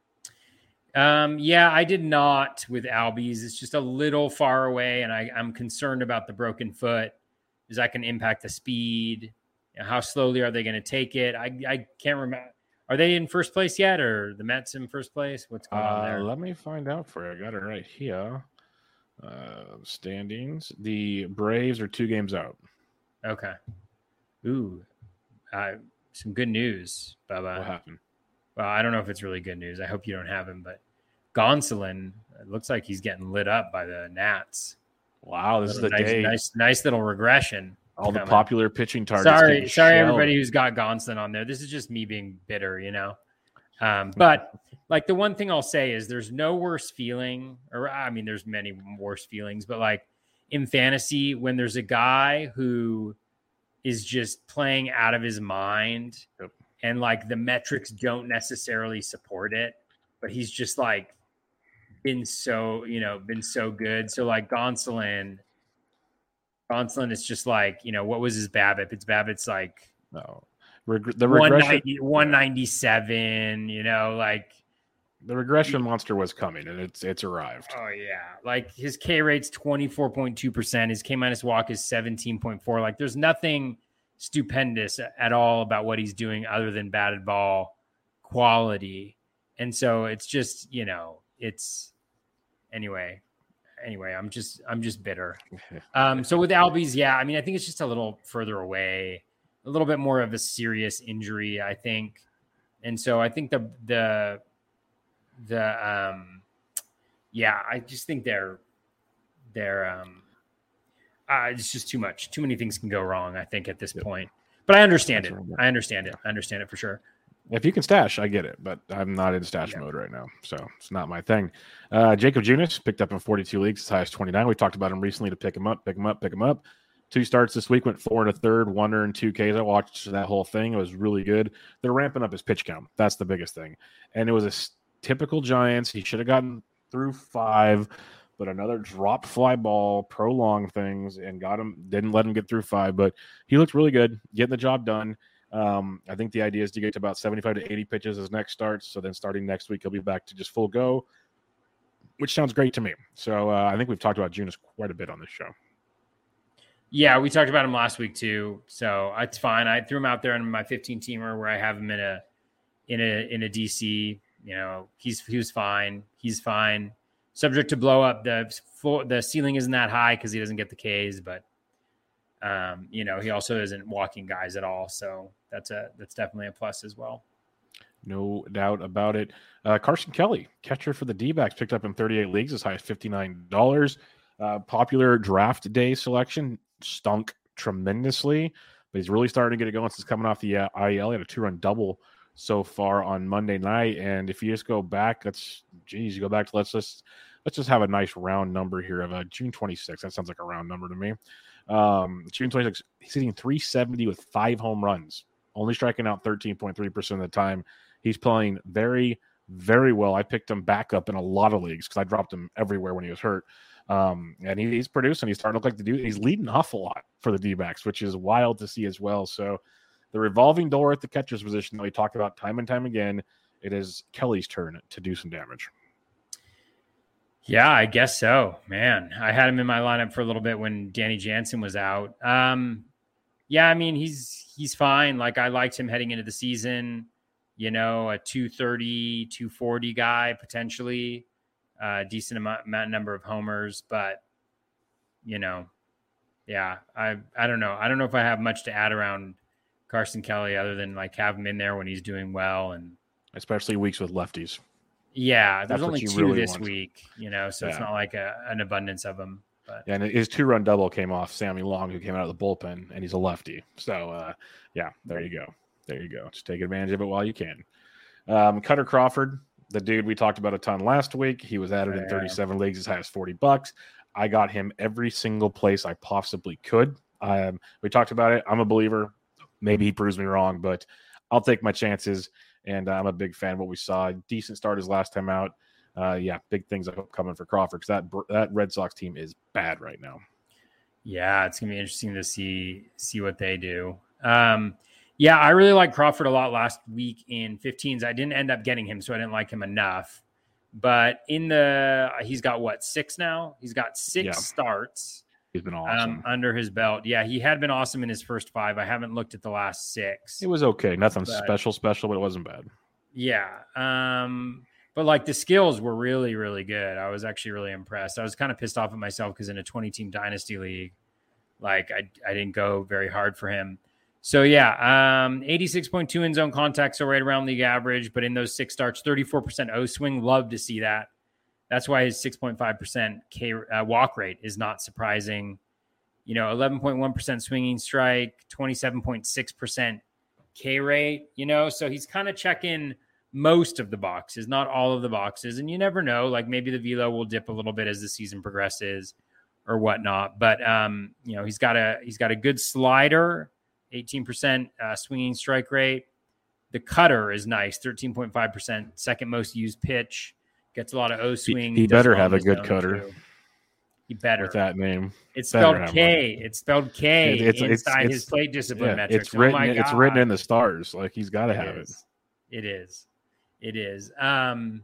Um, yeah, I did not with Albies. It's just a little far away, and I, I'm concerned about the broken foot. Is that can impact the speed? You know, how slowly are they going to take it? I, I can't remember. Are they in first place yet, or the Mets in first place? What's going on there? Uh, let me find out for you. I got it right here. Uh, standings. The Braves are two games out. Okay. Ooh, uh, some good news, Bubba. What happened? Well, I don't know if it's really good news. I hope you don't have him, but Gonsolin, it looks like he's getting lit up by the Nats. Wow, this is the nice, day. Nice, nice little regression. All the coming. popular pitching targets. Sorry, sorry, shelled. everybody who's got Gonsolin on there. This is just me being bitter, you know. Um, but like the one thing I'll say is there's no worse feeling, or I mean, there's many worse feelings, but like in fantasy, when there's a guy who is just playing out of his mind, yep. and like the metrics don't necessarily support it, but he's just like been so, you know, been so good. So like Gonsolin, Gonsolin is just like, you know, what was his BABIP? It's BABIP's like no. Reg- the regression one ninety-seven, you know, like the regression monster was coming and it's it's arrived. Oh yeah. Like his K rate's twenty-four point two percent. His K minus walk is seventeen point four. Like there's nothing stupendous at all about what he's doing other than batted ball quality. And so it's just, you know, it's anyway, anyway, I'm just, I'm just bitter. Um, so with Albies, yeah, I mean, I think it's just a little further away, a little bit more of a serious injury, I think. And so I think the, the, the, um, yeah, I just think they're, they're, um, uh, it's just too much. Too many things can go wrong, I think, at this yep. point. But I understand That's it. Right. I understand it. I understand it for sure. If you can stash, I get it, but I'm not in stash yeah. mode right now, so it's not my thing. Uh, Jacob Junis picked up in forty-two leagues, as high as twenty-nine. We talked about him recently to pick him up, pick him up, pick him up. Two starts this week, went four and a third, one and two Ks. I watched that whole thing. It was really good. They're ramping up his pitch count. That's the biggest thing. And it was a typical Giants. He should have gotten through five, but another drop fly ball, prolonged things, and got him, didn't let him get through five. But he looked really good, getting the job done. Um, I think the idea is to get to about seventy-five to eighty pitches as next starts. So then starting next week, he'll be back to just full go, which sounds great to me. So uh, I think we've talked about Junis quite a bit on this show. Yeah, we talked about him last week too. So it's fine. I threw him out there in my fifteen teamer where I have him in a, in a, in a D C, you know, he's, he was fine. He's fine. Subject to blow up. The floor, the ceiling isn't that high because he doesn't get the Ks, but um, you know, he also isn't walking guys at all. So that's a, that's definitely a plus as well. No doubt about it. Uh, Carson Kelly, catcher for the D-backs, picked up in thirty-eight leagues, as high as fifty-nine dollars. Uh, popular draft day selection, stunk tremendously, but he's really starting to get it going since coming off the uh, I L. He had a two-run double so far on Monday night. And if you just go back, let's, geez, you go back to, let's just, let's just have a nice round number here of uh, June twenty-sixth. That sounds like a round number to me. Um, June twenty-sixth, he's hitting three seventy with five home runs, only striking out thirteen point three percent of the time. He's playing very, very well. I picked him back up in a lot of leagues because I dropped him everywhere when he was hurt. Um, and he, he's producing. He's starting to look like the dude. He's leading off a lot for the D-backs, which is wild to see as well. So the revolving door at the catcher's position that we talked about time and time again, it is Kelly's turn to do some damage. Yeah, I guess so, man. I had him in my lineup for a little bit when Danny Jansen was out. Um, yeah, I mean, he's he's fine. Like, I liked him heading into the season, you know, a two thirty, two forty guy, potentially a uh, decent amount, amount number of homers, but, you know, yeah, I I don't know. I don't know if I have much to add around Carson Kelly other than like have him in there when he's doing well, and especially weeks with lefties. Yeah, there's That's what only you two really this want. week, you know, so it's Yeah. not like a, an abundance of them. But Yeah, and his two-run double came off Sammy Long, who came out of the bullpen, and he's a lefty. So, uh, yeah, there you go. There you go. Just take advantage of it while you can. Um, Cutter Crawford, the dude we talked about a ton last week. He was added in Yeah. thirty-seven leagues as high as forty bucks. I got him every single place I possibly could. Um, we talked about it. I'm a believer. Maybe he proves me wrong, but I'll take my chances. And uh, I'm a big fan of what we saw. Decent start his last time out. Uh, yeah, big things I hope coming for Crawford because that that Red Sox team is bad right now. yeah, it's gonna be interesting to see see what they do. Um, yeah, I really liked Crawford a lot last week in fifteens. I didn't end up getting him, so I didn't like him enough. But in the he's got what six now? He's got six Yeah. starts. He's been awesome. Um, under his belt. Yeah, he had been awesome in his first five. I haven't looked at the last six. It was okay. Nothing But- special, special, but it wasn't bad. Yeah. Um, but like the skills were really, really good. I was actually really impressed. I was kind of pissed off at myself because in a twenty team dynasty league, like I, I didn't go very hard for him. So yeah, um, eighty-six point two in zone contact, so right around league average, but in those six starts, thirty-four percent O swing. Love to see that. That's why his six point five percent K uh, walk rate is not surprising. You know, eleven point one percent swinging strike, twenty-seven point six percent K rate, you know, so he's kind of checking most of the boxes, not all of the boxes. And you never know, like maybe the velo will dip a little bit as the season progresses or whatnot. But, um, you know, he's got a, he's got a good slider, eighteen percent uh, swinging strike rate. The cutter is nice, thirteen point five percent, second most used pitch, gets a lot of O swing. He, he does better well in have a the good zone, cutter too. He better. with that name. It's better spelled have K. It's spelled K It- it's- it's- inside it's- his plate discipline Yeah, metrics. it's Oh written. my it's God. written in the stars. Like he's got to It have it. is. It is. It is. Um,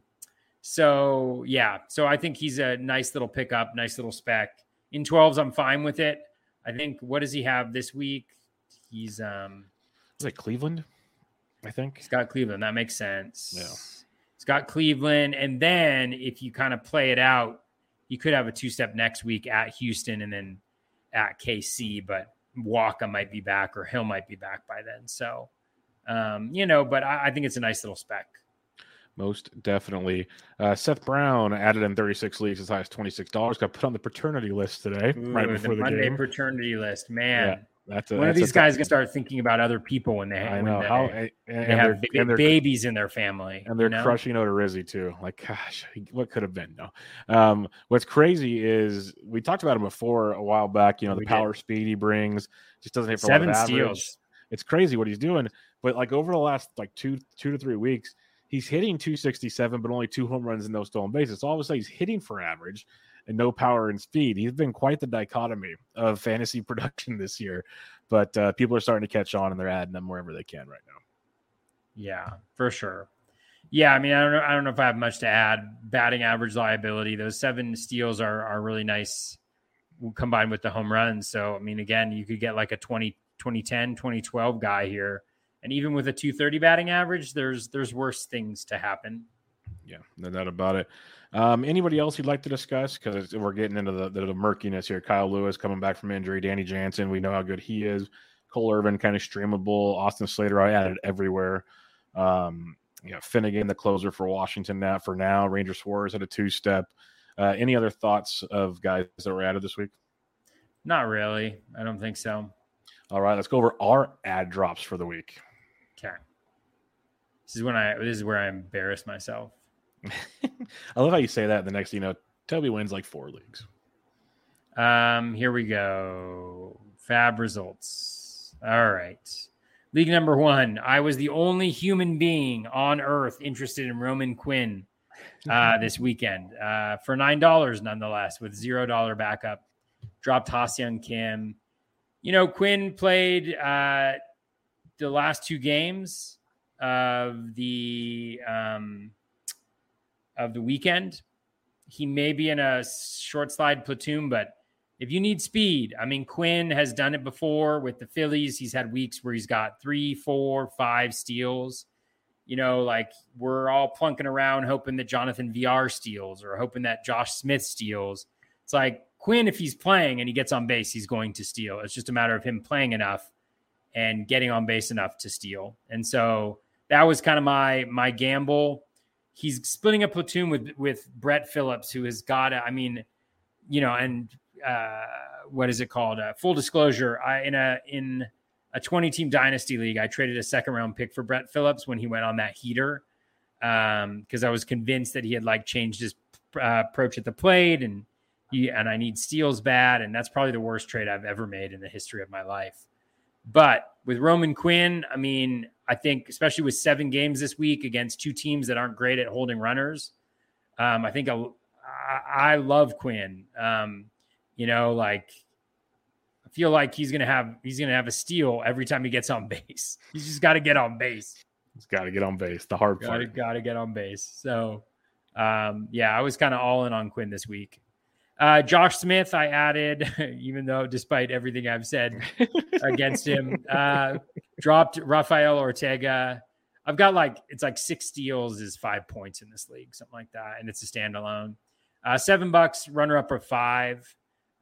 so yeah. So I think he's a nice little pickup, nice little spec. In twelves, I'm fine with it. I think what does he have this week? He's um Is it Cleveland? I think. he's got Cleveland. That makes sense. Yeah. He's got Cleveland. And then if you kind of play it out, you could have a two-step next week at Houston and then at K C, but Waka might be back or Hill might be back by then. So um, you know, but I, I think it's a nice little spec. Most definitely. Uh, Seth Brown added in thirty-six leagues as high as twenty-six dollars. Got put on the paternity list today, Ooh, right before the, Monday game. paternity list, man. That's a, One of that's a these guys gonna start thinking about other people when they, I when know they, how, they and, and have they're, ba- and they're babies in their family, and they're you know? crushing Odorizzi too. Like, gosh, what could have been? No. Um, what's crazy is we talked about him before a while back. You know, We the did. power speed he brings just doesn't hit for Seven a lot of average. steals. It's crazy what he's doing. But like over the last like two two to three weeks, he's hitting two sixty-seven, but only two home runs and no stolen bases. So all of a sudden he's hitting for average and no power and speed. He's been quite the dichotomy of fantasy production this year. But uh, people are starting to catch on and they're adding them wherever they can right now. Yeah, for sure. Yeah, I mean, I don't know. I don't know if I have much to add. Batting average, liability. Those seven steals are are really nice combined with the home runs. So, I mean, again, you could get like a twenty, twenty ten, twenty twelve guy here. And even with a two thirty batting average, there's there's worse things to happen. Yeah, no doubt about it. Um, anybody else you'd like to discuss? Because we're getting into the, the, the murkiness here. Kyle Lewis coming back from injury. Danny Jansen, we know how good he is. Cole Irvin, kind of streamable. Austin Slater, I added everywhere. Um, you know, Finnegan, the closer for Washington now. For now, Ranger Suarez had a two-step. Uh, any other thoughts of guys that were added this week? Not really. I don't think so. All right, let's go over our ad drops for the week. Okay. This is when I this is where I embarrass myself. I love how you say that. The next, you know, Toby wins like four leagues. Um, here we go. Fab results. All right. League number one. I was the only human being on earth interested in Roman Quinn uh, this weekend uh, for nine dollars, nonetheless, with zero dollar backup. Dropped Ha-Seong Kim. You know, Quinn played uh, the last two games of the um, of the weekend. He may be in a short slide platoon, but if you need speed, I mean, Quinn has done it before with the Phillies. He's had weeks where he's got three, four, five steals. You know, like we're all plunking around hoping that Jonathan V R steals or hoping that Josh Smith steals. It's like Quinn, if he's playing and he gets on base, he's going to steal. It's just a matter of him playing enough and getting on base enough to steal. And so that was kind of my my gamble. He's splitting a platoon with with Brett Phillips, who has got, I mean, you know, and uh, what is it called? Uh, full disclosure, I in a in a twenty team dynasty league, I traded a second round pick for Brett Phillips when he went on that heater, um, because I was convinced that he had like changed his uh, approach at the plate, and he and I need steals bad, and that's probably the worst trade I've ever made in the history of my life. But with Roman Quinn, I mean, I think especially with seven games this week against two teams that aren't great at holding runners, um, I think I, I love Quinn. Um, you know, like I feel like he's gonna have he's gonna have a steal every time he gets on base. He's just got to get on base. He's got to get on base. The hard gotta, part. Got to get on base. So, um, yeah, I was kind of all in on Quinn this week. Uh, Josh Smith, I added, even though despite everything I've said against him, uh, dropped Rafael Ortega. I've got like, it's like six steals is five points in this league, something like that. And it's a standalone. Uh, seven bucks, runner up of five.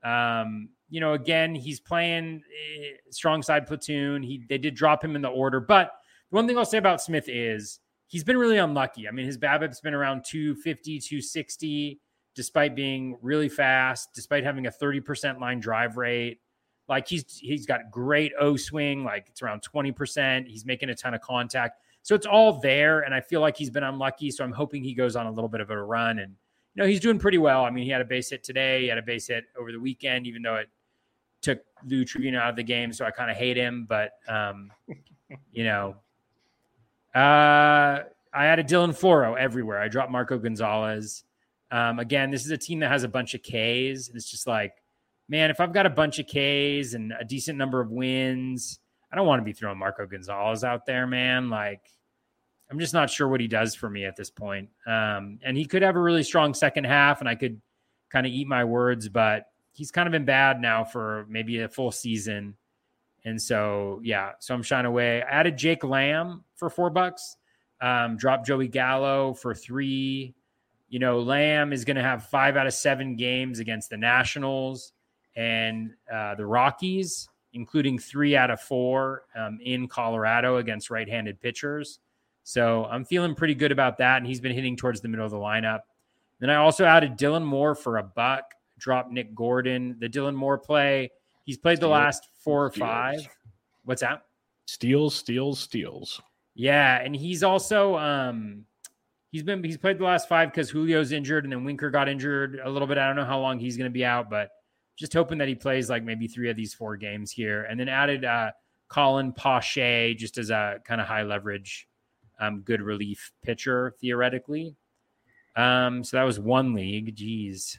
Um, you know, again, he's playing uh, strong side platoon. He They did drop him in the order. But the one thing I'll say about Smith is he's been really unlucky. I mean, his BABIP's been around two fifty, two sixty. Despite being really fast, despite having a thirty percent line drive rate. Like he's he's got great O swing, like it's around twenty percent. He's making a ton of contact. So it's all there, and I feel like he's been unlucky, so I'm hoping he goes on a little bit of a run. And, you know, he's doing pretty well. I mean, he had a base hit today. He had a base hit over the weekend, even though it took Lou Trevino out of the game, so I kind of hate him. But, um, you know, uh, I added Dylan Floro everywhere. I dropped Marco Gonzalez. Um, again, this is a team that has a bunch of Ks. And it's just like, man, if I've got a bunch of Ks and a decent number of wins, I don't want to be throwing Marco Gonzalez out there, man. Like, I'm just not sure what he does for me at this point. Um, and he could have a really strong second half, and I could kind of eat my words, but he's kind of been bad now for maybe a full season. And so, yeah, so I'm shying away. I added Jake Lamb for four bucks, um, dropped Joey Gallo for three. You know, Lamb is going to have five out of seven games against the Nationals and uh, the Rockies, including three out of four um, in Colorado against right-handed pitchers. So I'm feeling pretty good about that, and he's been hitting towards the middle of the lineup. Then I also added Dylan Moore for a buck, dropped Nick Gordon. The Dylan Moore play, he's played the Steals, last four or steals. five. What's that? Steals, steals, steals. Yeah, and he's also um, – He's been he's played the last five because Julio's injured and then Winker got injured a little bit. I don't know how long he's going to be out, but just hoping that he plays like maybe three of these four games here. And then added uh, Colin Pache just as a kind of high leverage, um, good relief pitcher theoretically. Um, so that was one league. Jeez.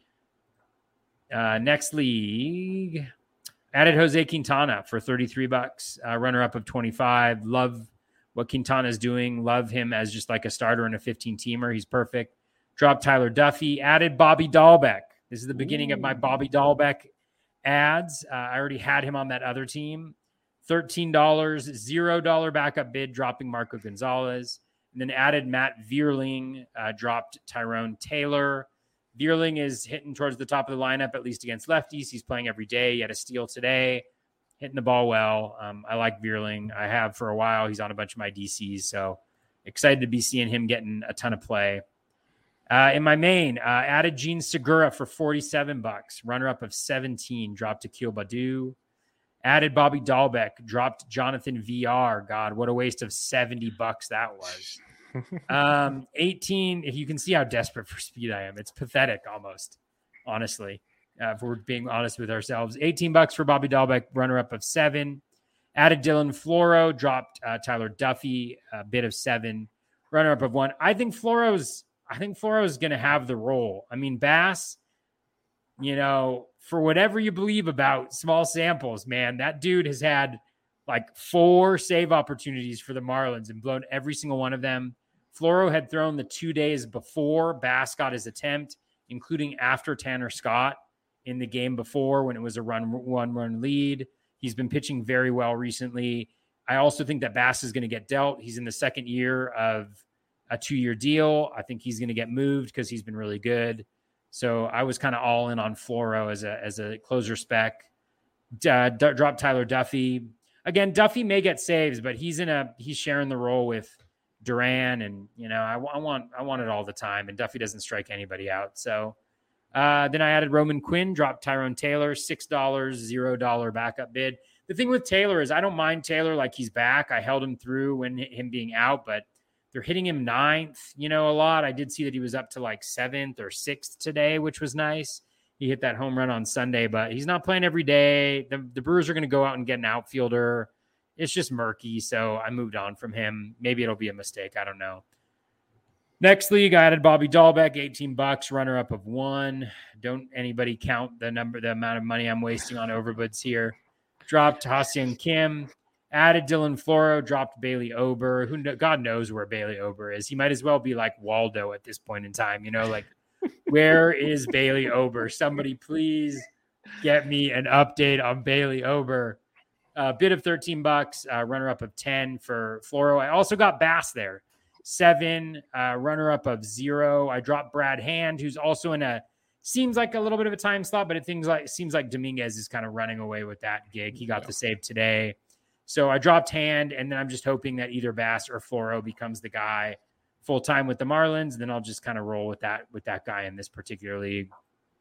Uh, next league, added Jose Quintana for thirty-three bucks, uh, runner up of twenty-five. Love what Quintana's doing. Love him as just like a starter in a fifteen-teamer. He's perfect. Dropped Tyler Duffy. Added Bobby Dahlbeck. This is the beginning Ooh. of my Bobby Dahlbeck ads. Uh, I already had him on that other team. thirteen dollars, zero dollars backup bid, dropping Marco Gonzalez. And then added Matt Vierling, uh, dropped Tyrone Taylor. Vierling is hitting towards the top of the lineup, at least against lefties. He's playing every day. He had a steal today. Hitting the ball well. Um, I like Vierling. I have for a while. He's on a bunch of my D Cs, so excited to be seeing him getting a ton of play. Uh, in my main, uh, added Gene Segura for forty-seven bucks, runner-up of seventeen, dropped Akil Baddoo. Added Bobby Dahlbeck, dropped Jonathan V R. God, what a waste of seventy bucks that was. um, eighteen, if you can see how desperate for speed I am, it's pathetic almost, honestly. Uh, if we're being honest with ourselves. eighteen bucks for Bobby Dahlbeck, runner-up of seven. Added Dylan Floro, dropped uh, Tyler Duffy, a bid of seven, runner-up of one. I think Floro's, I think Floro's going to have the role. I mean, Bass, you know, for whatever you believe about small samples, man, that dude has had like four save opportunities for the Marlins and blown every single one of them. Floro had thrown the two days before Bass got his attempt, including after Tanner Scott in the game before when it was a run one run lead. He's been pitching very well recently. I also think that Bass is going to get dealt. He's in the second year of a two-year deal. I think he's going to get moved because he's been really good. So I was kind of all in on Floro as a as a closer spec. Uh, d- drop Tyler Duffy. Again, Duffy may get saves, but he's in a he's sharing the role with Duran, and you know I, I want I want it all the time, and Duffy doesn't strike anybody out. So uh, then I added Roman Quinn, dropped Tyrone Taylor, six dollars, zero dollar backup bid. The thing with Taylor is I don't mind Taylor like he's back. I held him through when him being out, but they're hitting him ninth, you know, a lot. I did see that he was up to like seventh or sixth today, which was nice. He hit that home run on Sunday, but he's not playing every day. The, the Brewers are going to go out and get an outfielder. It's just murky, so I moved on from him. Maybe it'll be a mistake. I don't know. Next league, I added Bobby Dahlbeck, eighteen bucks, runner-up of one. Don't anybody count the number, the amount of money I'm wasting on overbids here. Dropped Ha-Seong Kim. Added Dylan Floro, dropped Bailey Ober. Who God knows where Bailey Ober is. He might as well be like Waldo at this point in time. You know, like, where is Bailey Ober? Somebody please get me an update on Bailey Ober. A uh, bid of thirteen bucks, uh, runner-up of ten for Floro. I also got Bass there. Seven, uh, runner-up of zero. I dropped Brad Hand, who's also in a, seems like a little bit of a time slot, but it things like seems like Dominguez is kind of running away with that gig. He got yeah. the save today. So I dropped Hand, and then I'm just hoping that either Bass or Floro becomes the guy full-time with the Marlins. Then I'll just kind of roll with that with that guy in this particular league.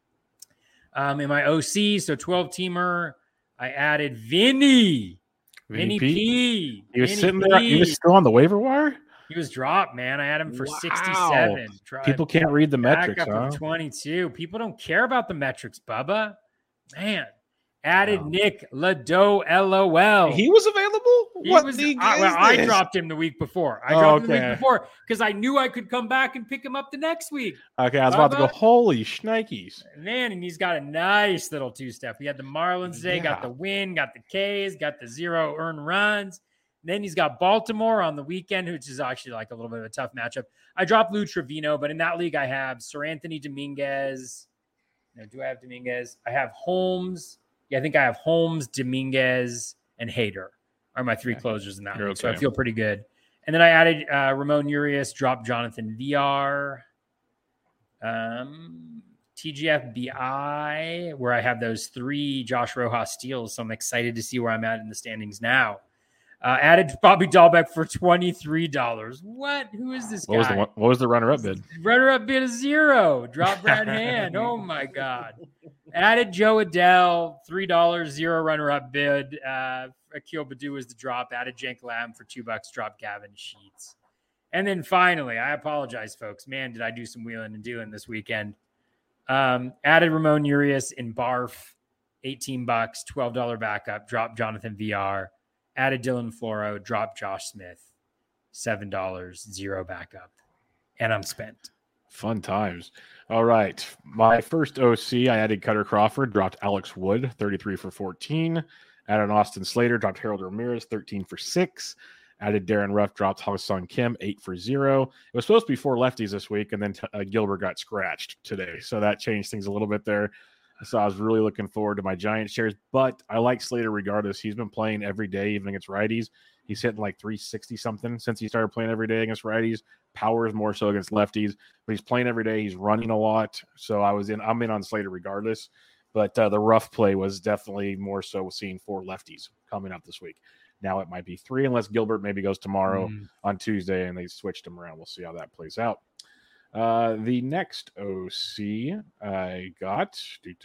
Um, in my O C, so twelve-teamer, I added Vinny. Vinny, Vinny P. P. He was Vinny sitting P. there. He was still on the waiver wire? He was dropped, man. I had him for wow. sixty-seven. People can't read the metrics, Back up huh? twenty-two. People don't care about the metrics, Bubba. Man. Added wow. Nick Lado, L O L. He was available? He what was, league I, is well, I this? dropped him the week before. I Oh, dropped okay. him the week before because I knew I could come back and pick him up the next week. Okay, I was about to go, holy shnikes. Man, and he's got a nice little two-step. He had the Marlins today, Yeah. got the win, got the K's, got the zero earned runs. Then he's got Baltimore on the weekend, which is actually like a little bit of a tough matchup. I dropped Lou Trevino, but in that league I have Sir Anthony Dominguez. No, do I have Dominguez? I have Holmes. Yeah, I think I have Holmes, Dominguez, and Hader are my three okay. closers in that You're league. So okay. I feel pretty good. And then I added uh, Ramon Urias, dropped Jonathan V R, um, T G F B I, where I have those three Josh Rojas steals. So I'm excited to see where I'm at in the standings now. Uh, added Bobby Dahlbeck for twenty-three dollars. What? Who is this guy? What was the, what was the runner-up bid? Runner-up bid of zero. Drop Brad Hand. Oh, my God. Added Joe Adele, three dollars, zero runner-up bid. Uh, Akil Baddoo was the drop. Added Cenk Lamb for two bucks. Drop Gavin Sheets. And then finally, I apologize, folks. Man, did I do some wheeling and dealing this weekend. Um, added Ramon Urias in Barf, eighteen bucks, twelve dollars backup. Drop Jonathan V R. Added Dylan Floro, dropped Josh Smith, seven dollars, zero backup. And I'm spent. Fun times. All right. My first O C, I added Cutter Crawford, dropped Alex Wood, thirty-three for fourteen. Added Austin Slater, dropped Harold Ramirez, thirteen for six. Added Darren Ruff, dropped Ha-Seong Kim, eight for zero. It was supposed to be four lefties this week, and then uh, Gilbert got scratched today. So that changed things a little bit there. So I was really looking forward to my Giant shares, but I like Slater regardless. He's been playing every day, even against righties. He's hitting like three sixty something since he started playing every day against righties. Power is more so against lefties, but he's playing every day. He's running a lot. So I was in, I'm in on Slater regardless, but uh, the rough play was definitely more so seeing four lefties coming up this week. Now it might be three unless Gilbert maybe goes tomorrow mm. on Tuesday and they switched him around. We'll see how that plays out. Uh, the next O C I got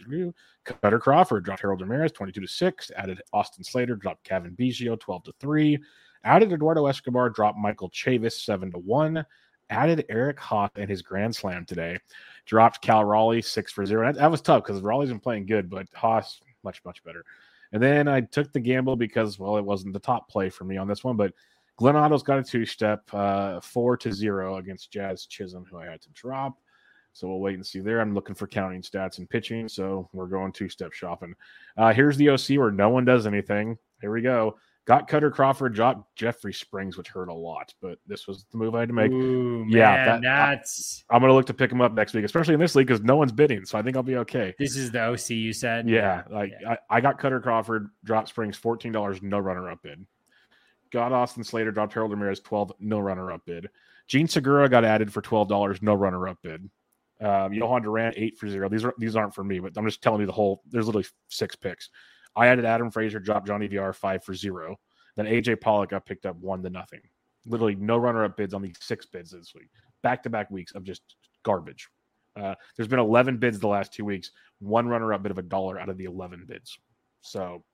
Cutter Crawford, dropped Harold Ramirez, twenty-two to six. Added Austin Slater, dropped Kevin Biggio, twelve to three. Added Eduardo Escobar, dropped Michael Chavis, seven to one. Added Eric Haas in his grand slam today. Dropped Cal Raleigh, six for zero. That, that was tough because Raleigh's been playing good, but Haas, much, much better. And then I took the gamble because, well, it wasn't the top play for me on this one, but Glenn Otto's got a two-step, uh, four to zero against Jazz Chisholm, who I had to drop. So we'll wait and see there. I'm looking for counting stats and pitching, so we're going two-step shopping. Uh, here's the O C where no one does anything. Here we go. Got Cutter Crawford, dropped Jeffrey Springs, which hurt a lot, but this was the move I had to make. Ooh, yeah, man, that, that's. I, I'm going to look to pick him up next week, especially in this league because no one's bidding, so I think I'll be okay. This is the O C you said? Yeah, like yeah. I, I got Cutter Crawford, dropped Springs, fourteen dollars, no runner-up bid. Got Austin Slater, dropped Harold Ramirez, twelve, no runner-up bid. Gene Segura got added for twelve dollars, no runner-up bid. Um, Johan Durant, eight for zero. These are these aren't for me, but I'm just telling you the whole. There's literally six picks. I added Adam Frazier, dropped Johnny V R, five for zero. Then A J Pollock got picked up one to nothing. Literally no runner-up bids on these six bids this week. Back-to-back weeks of just garbage. Uh, there's been eleven bids the last two weeks. One runner-up bid of a dollar out of the eleven bids. So,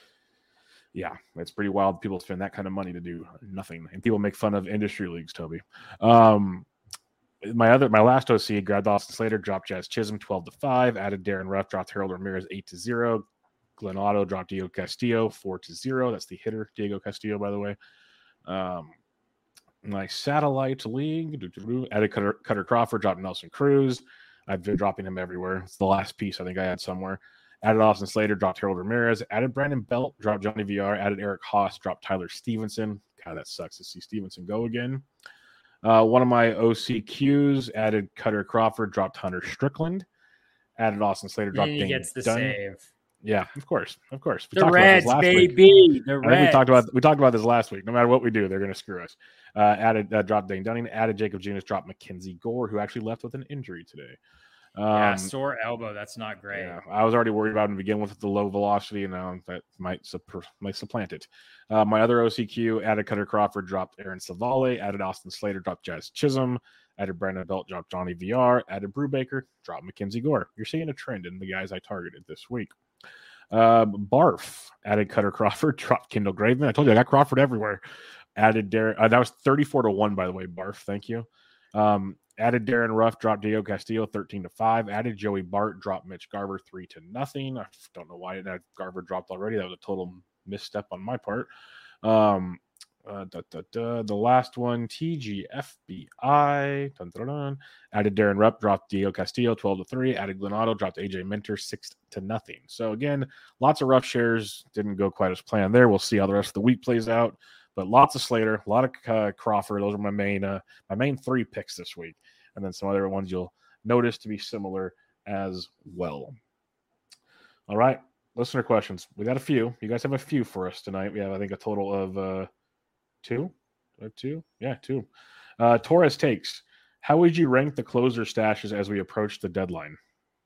yeah, it's pretty wild. People spend that kind of money to do nothing, and people make fun of industry leagues. Toby, um, my other, my last O C grabbed Austin Slater, dropped Jazz Chisholm twelve to five, added Darren Ruff, dropped Harold Ramirez eight to zero. Glenn Otto dropped Diego Castillo four to zero. That's the hitter, Diego Castillo, by the way. Um, my satellite league, added Cutter, Cutter Crawford, dropped Nelson Cruz. I've been dropping him everywhere. It's the last piece I think I had somewhere. Added Austin Slater, dropped Harold Ramirez. Added Brandon Belt, dropped Johnny V R. Added Eric Haas, dropped Tyler Stevenson. God, that sucks to see Stevenson go again. Uh, one of my O C Qs added Cutter Crawford, dropped Hunter Strickland. Added Austin Slater, dropped He Dane gets the Dunn. save. Yeah, of course, of course. We The Reds, baby. Week. The I Reds. think we talked about we talked about this last week. No matter what we do, they're going to screw us. Uh, added uh, dropped Dane Dunning. Added Jacob Junis. Dropped Mackenzie Gore, who actually left with an injury today. Um, yeah, sore elbow. That's not great. Yeah, I was already worried about him to begin with the low velocity, and now that might supp- might supplant it. Uh, my other O C Q added Cutter Crawford, dropped Aaron Savale. Added Austin Slater, dropped Jazz Chisholm. Added Brandon Belt, dropped Johnny V R. Added Brubaker, dropped Mackenzie Gore. You're seeing a trend in the guys I targeted this week. Uh, Barf added Cutter Crawford, dropped Kendall Graveman. I told you I got Crawford everywhere. Added Darren. Uh, that was thirty-four to one, by the way. Barf, thank you. Um, added Darren Ruff, dropped Diego Castillo thirteen to five. Added Joey Bart, dropped Mitch Garver three to nothing. I don't know why that Garver dropped already. That was a total misstep on my part. Um, uh, da, da, da. The last one, T G F B I. Dun, dun, dun. Added Darren Rupp, dropped Diego Castillo twelve to three. Added Glenn Otto, dropped A J Minter six to nothing. So again, lots of rough shares. Didn't go quite as planned there. We'll see how the rest of the week plays out. But lots of Slater, a lot of uh, Crawford. Those are my main uh, my main three picks this week. And then some other ones you'll notice to be similar as well. All right, listener questions. We got a few. You guys have a few for us tonight. We have, I think, a total of uh, two. Uh, two? Yeah, two. Uh, Torres takes. How would you rank the closer stashes as we approach the deadline?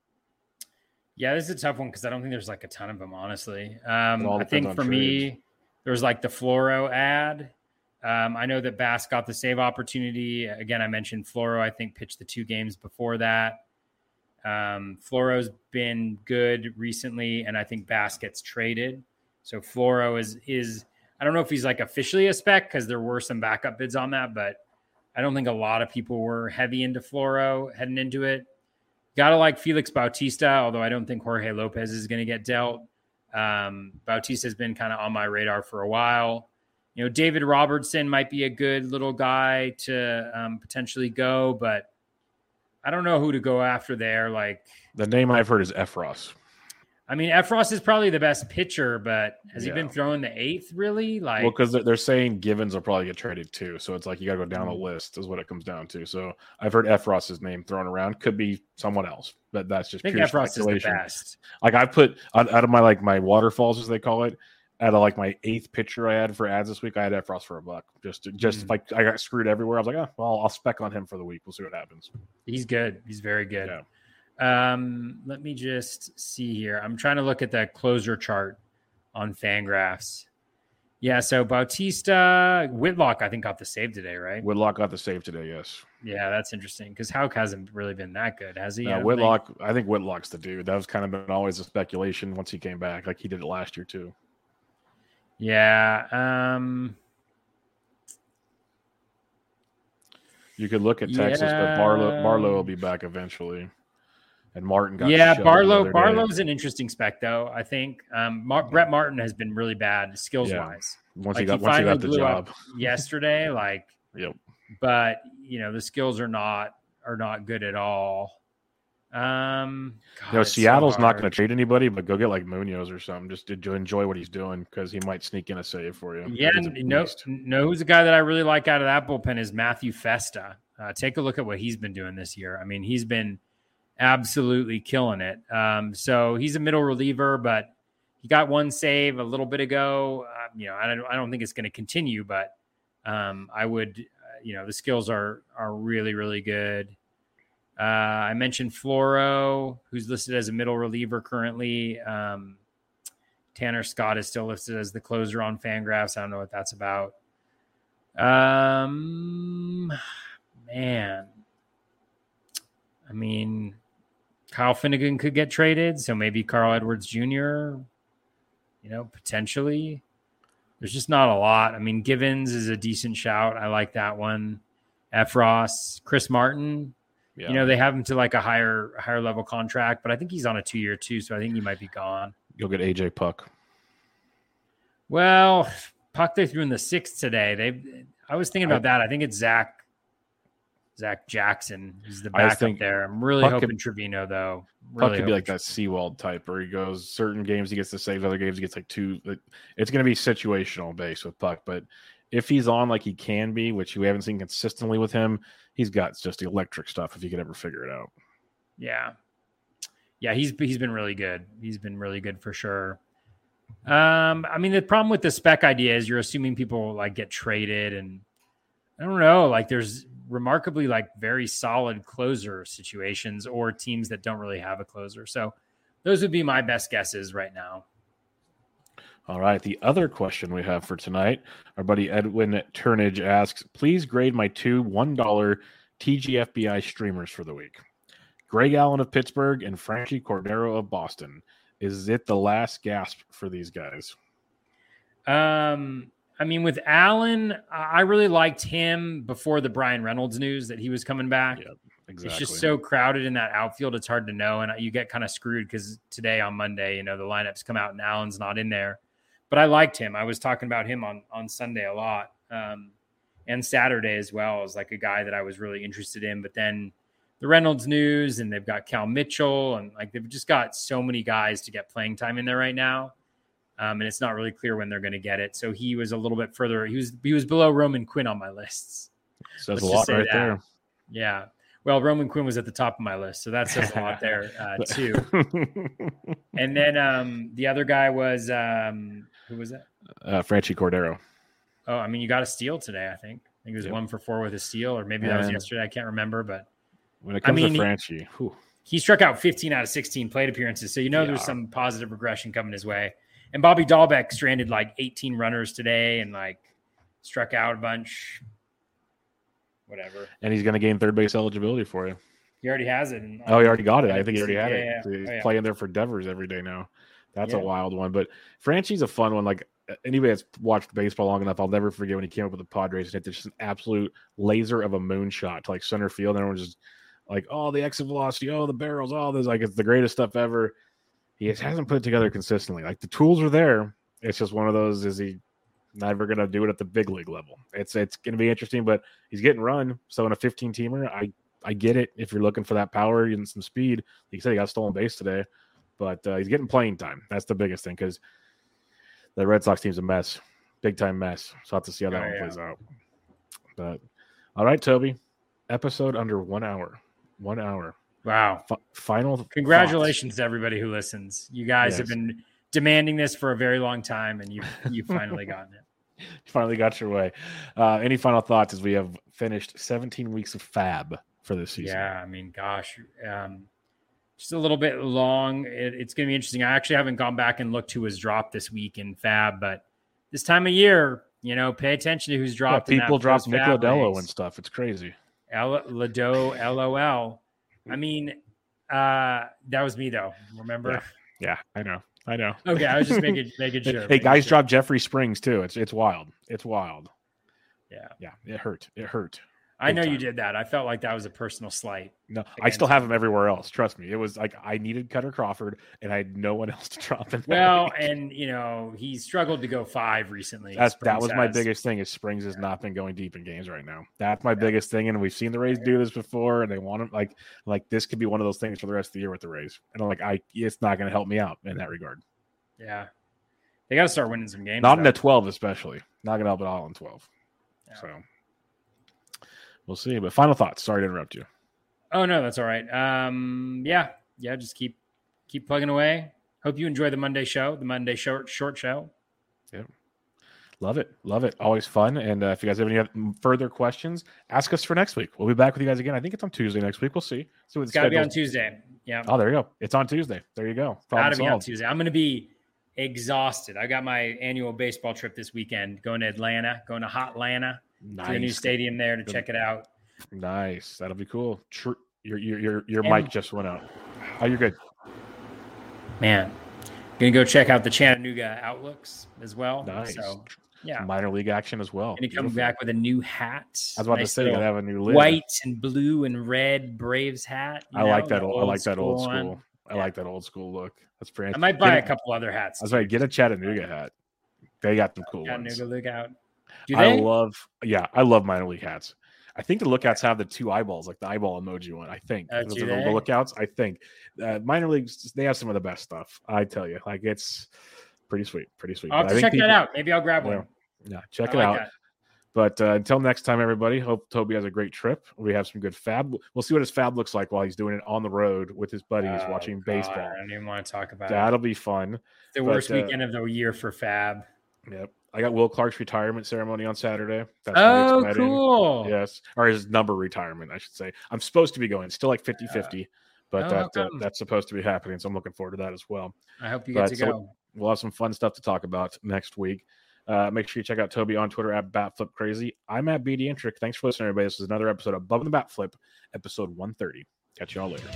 Yeah, this is a tough one because I don't think there's like a ton of them, honestly. Um, I depends think on for trades. me, there was like the Floro ad. Um, I know that Bass got the save opportunity. Again, I mentioned Floro, I think, pitched the two games before that. Um, Floro's been good recently, and I think Bass gets traded. So Floro is, is I don't know if he's like officially a spec because there were some backup bids on that, but I don't think a lot of people were heavy into Floro heading into it. Got to like Felix Bautista, although I don't think Jorge Lopez is going to get dealt. Um, Bautista has been kind of on my radar for a while. You know, David Robertson might be a good little guy to um, potentially go, but I don't know who to go after there. Like The name I've heard is Efros. I mean, Efros is probably the best pitcher, but has Yeah. he been throwing the eighth really? Like, Well, because they're saying Givens will probably get traded too. So it's like you got to go down the list is what it comes down to. So I've heard Efros's name thrown around. Could be someone else, but that's just I think pure Efros is the speculation. best. Like I put out, out of my like my waterfalls, as they call it, out of like my eighth pitcher I had for ads this week, I had Efros for a buck. Just to, just Mm. like I got screwed everywhere. I was like, oh, well, I'll spec on him for the week. We'll see what happens. He's good. He's very good. Yeah. Um, let me just see here. I'm trying to look at that closer chart on Fangraphs. Yeah, so Bautista, Whitlock, I think got the save today, right? Whitlock got the save today. Yes. Yeah, that's interesting because Houck hasn't really been that good, has he? I Uh, don't Whitlock, think. I think Whitlock's the dude. That was kind of been always a speculation once he came back, like he did it last year too. Yeah. Um, You could look at Texas, but Yeah. Barlow Barlow will be back eventually, and Martin got yeah, shoved the Barlow. other day. Barlow's an interesting spec, though. I think um, Mar- Brett Martin has been really bad skills Yeah. wise. once Like, he got he once he got finally the blew up job. yesterday, like, Yep. but you know the skills are not are not good at all. Um, God, You know, it's so Seattle's not hard. going to trade anybody, but go get like Munoz or something just to enjoy what he's doing because he might sneak in a save for you. Yeah, He's a no, beast. no. Who's a guy that I really like out of that bullpen is Matthew Festa. Uh, take a look at what he's been doing this year. I mean, he's been absolutely killing it. Um, so he's a middle reliever, but he got one save a little bit ago. Uh, you know, I don't, I don't think it's going to continue, but um, I would, uh, you know, the skills are are really, really good. Uh, I mentioned Floro, who's listed as a middle reliever currently. Um, Tanner Scott is still listed as the closer on Fangraphs. I don't know what that's about. Um, man, I mean, Kyle Finnegan could get traded, so maybe Carl Edwards Junior, you know, potentially. There's just not a lot. I mean, Givens is a decent shout. I like that one. Efros, Chris Martin. Yeah. You know, they have him to like a higher higher level contract, but I think he's on a two-year too, so I think he might be gone. You'll get A J Puck. Well, Puck they threw in the sixth today. They, I was thinking about I, that. I think it's Zach Zach Jackson. He's the backup there. I'm really Puck hoping could, Trevino, though. Really Puck could be like that Seawald type where he goes certain games he gets to save, other games he gets like two. It's going to be situational based with Puck, but if he's on like he can be, which we haven't seen consistently with him, he's got just electric stuff if he could ever figure it out. Yeah. Yeah, he's he's been really good. He's been really good for sure. Um, I mean, the problem with the spec idea is you're assuming people like get traded, and I don't know, like there's remarkably like very solid closer situations or teams that don't really have a closer. So those would be my best guesses right now. All right. The other question we have for tonight, our buddy Edwin Turnage asks, please grade my two one dollar T G F B I streamers for the week. Greg Allen of Pittsburgh and Frankie Cordero of Boston. Is it the last gasp for these guys? Um, I mean, with Allen, I really liked him before the Brian Reynolds news that he was coming back. Yep, exactly. It's just so crowded in that outfield. It's hard to know. And you get kind of screwed because today on Monday, you know, the lineups come out and Allen's not in there. But I liked him. I was talking about him on, on Sunday a lot. Um, and Saturday as well as like a guy that I was really interested in. But then the Reynolds news, and they've got Cal Mitchell, and like they've just got so many guys to get playing time in there right now. Um, and it's not really clear when they're going to get it. So he was a little bit further. He was he was below Roman Quinn on my lists. Says Let's a lot right that. there. Yeah. Well, Roman Quinn was at the top of my list, so that says a lot there uh, too. And then um, the other guy was um, who was that? Uh, Franchi Cordero. Oh, I mean, you got a steal today. I think. I think it was yep. one for four with a steal, or maybe that was yesterday. I can't remember, but when it comes I mean, to Franchi, he, he struck out fifteen out of sixteen plate appearances, so you know yeah. there's some positive regression coming his way. And Bobby Dahlbeck stranded like eighteen runners today and like struck out a bunch. Whatever. And he's going to gain third base eligibility for you. He already has it. In, oh, he already got it. I think he already had yeah, it. Yeah. So he's oh, yeah. playing there for Devers every day now. That's yeah. a wild one. But Franchi's a fun one. Like anybody that's watched baseball long enough, I'll never forget when he came up with the Padres and hit just an absolute laser of a moonshot to like center field. And everyone's just like, oh, the exit velocity, oh, the barrels, all this. Like it's the greatest stuff ever. He just hasn't put it together consistently. Like the tools are there. It's just one of those, is he never going to do it at the big league level? It's it's going to be interesting, but he's getting run. So in a fifteen-teamer, I, I get it if you're looking for that power and some speed. Like you said, he got stolen base today, but uh, he's getting playing time. That's the biggest thing because the Red Sox team's a mess, big-time mess. So I'll have to see how that oh, one yeah. plays out. But all right, Toby, episode under one hour. One hour. Wow. F- final Congratulations thoughts. To everybody who listens. You guys yes. have been demanding this for a very long time, and you've, you've finally gotten it. You finally got your way. Uh, any final thoughts as we have finished seventeen weeks of Fab for this season? Yeah, I mean, gosh, um, just a little bit long. It, it's going to be interesting. I actually haven't gone back and looked who was dropped this week in Fab, but this time of year, you know, pay attention to who's dropped. Yeah, people in that drop Nick Lodolo and stuff. It's crazy. L- Lado, L O L. I mean, uh, that was me, though. Remember? Yeah, yeah I know. I know. Okay, I was just making making sure. Hey, guys, sure. Dropped Jeffrey Springs too. It's it's wild. It's wild. Yeah, yeah. It hurt. It hurt. I know time. You did that. I felt like that was a personal slight. No, I still have him everywhere else. Trust me. It was like I needed Cutter Crawford, and I had no one else to drop in. Well, week. and you know he struggled to go five recently. That's that was has. my biggest thing. Is Springs has yeah. not been going deep in games right now. That's my yeah. biggest thing, and we've seen the Rays do this before, and they want to like like this could be one of those things for the rest of the year with the Rays. And I'm like, I it's not going to help me out in that regard. Yeah, they got to start winning some games. Not though. in the twelve, especially. Not going to help at all in twelve. Yeah. So we'll see. But final thoughts. Sorry to interrupt you. Oh no, that's all right. Um, yeah, yeah. Just keep keep plugging away. Hope you enjoy the Monday show, the Monday short short show. Yep. Love it. Love it. Always fun. And uh, if you guys have any further questions, ask us for next week. We'll be back with you guys again. I think it's on Tuesday next week. We'll see. See what it's got to be on Tuesday. Yeah. Oh, there you go. It's on Tuesday. There you go. Got to be on Tuesday. I'm going to be exhausted. I got my annual baseball trip this weekend, going to Atlanta, going to Hot Atlanta, nice. to the new stadium there to Good. check it out. Nice. That'll be cool. True. Your your your, your and, mic just went out. Oh, you're good. Man, gonna go check out the Chattanooga Outlooks as well. Nice. So, yeah, minor league action as well. And he comes back with a new hat. I was about nice to say, you have a new lid. White and blue and red Braves hat. I know, like that. Old, I like that old school. One. I yeah. like that old school look. That's pretty. I might buy get a couple other hats. I was like, get a Chattanooga hat. They got some cool Chattanooga ones. Chattanooga look out. Do I they? love. Yeah, I love minor league hats. I think the lookouts have the two eyeballs, like the eyeball emoji one. I think oh, the, the lookouts. I think uh, minor leagues, they have some of the best stuff. I tell you, like it's pretty sweet, pretty sweet. I'll have to check people, that out. Maybe I'll grab one. Yeah, yeah check I it like out. That. But uh, until next time, everybody. Hope Toby has a great trip. We have some good fab. We'll see what his fab looks like while he's doing it on the road with his buddies oh, watching God, baseball. I don't even want to talk about That'll it. be fun. The but, worst uh, weekend of the year for fab. Yep. I got Will Clark's retirement ceremony on Saturday. That's oh, cool. Yes. Or his number retirement, I should say. I'm supposed to be going. Still like fifty-fifty, uh, but oh, that uh, that's supposed to be happening. So I'm looking forward to that as well. I hope you but, get to so go. We'll have some fun stuff to talk about next week. Uh, make sure you check out Toby on Twitter at BatFlipCrazy. I'm at B D Intric. Thanks for listening, everybody. This is another episode of Above the Bat Flip, episode one thirty. Catch you all later.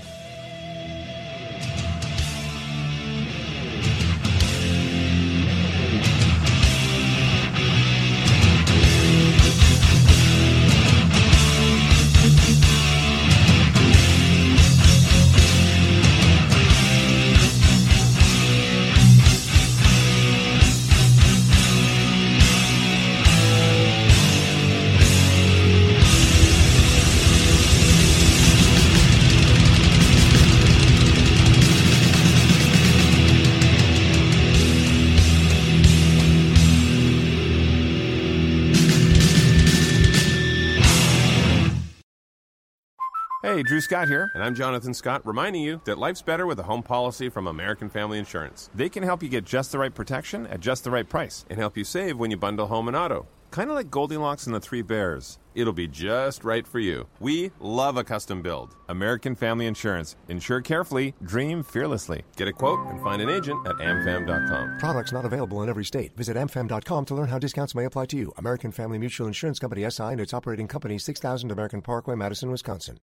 Hey, Drew Scott here, and I'm Jonathan Scott, reminding you that life's better with a home policy from American Family Insurance. They can help you get just the right protection at just the right price and help you save when you bundle home and auto. Kind of like Goldilocks and the Three Bears. It'll be just right for you. We love a custom build. American Family Insurance. Insure carefully, dream fearlessly. Get a quote and find an agent at am fam dot com. Products not available in every state. Visit am fam dot com to learn how discounts may apply to you. American Family Mutual Insurance Company, S I and its operating company, six thousand American Parkway, Madison, Wisconsin.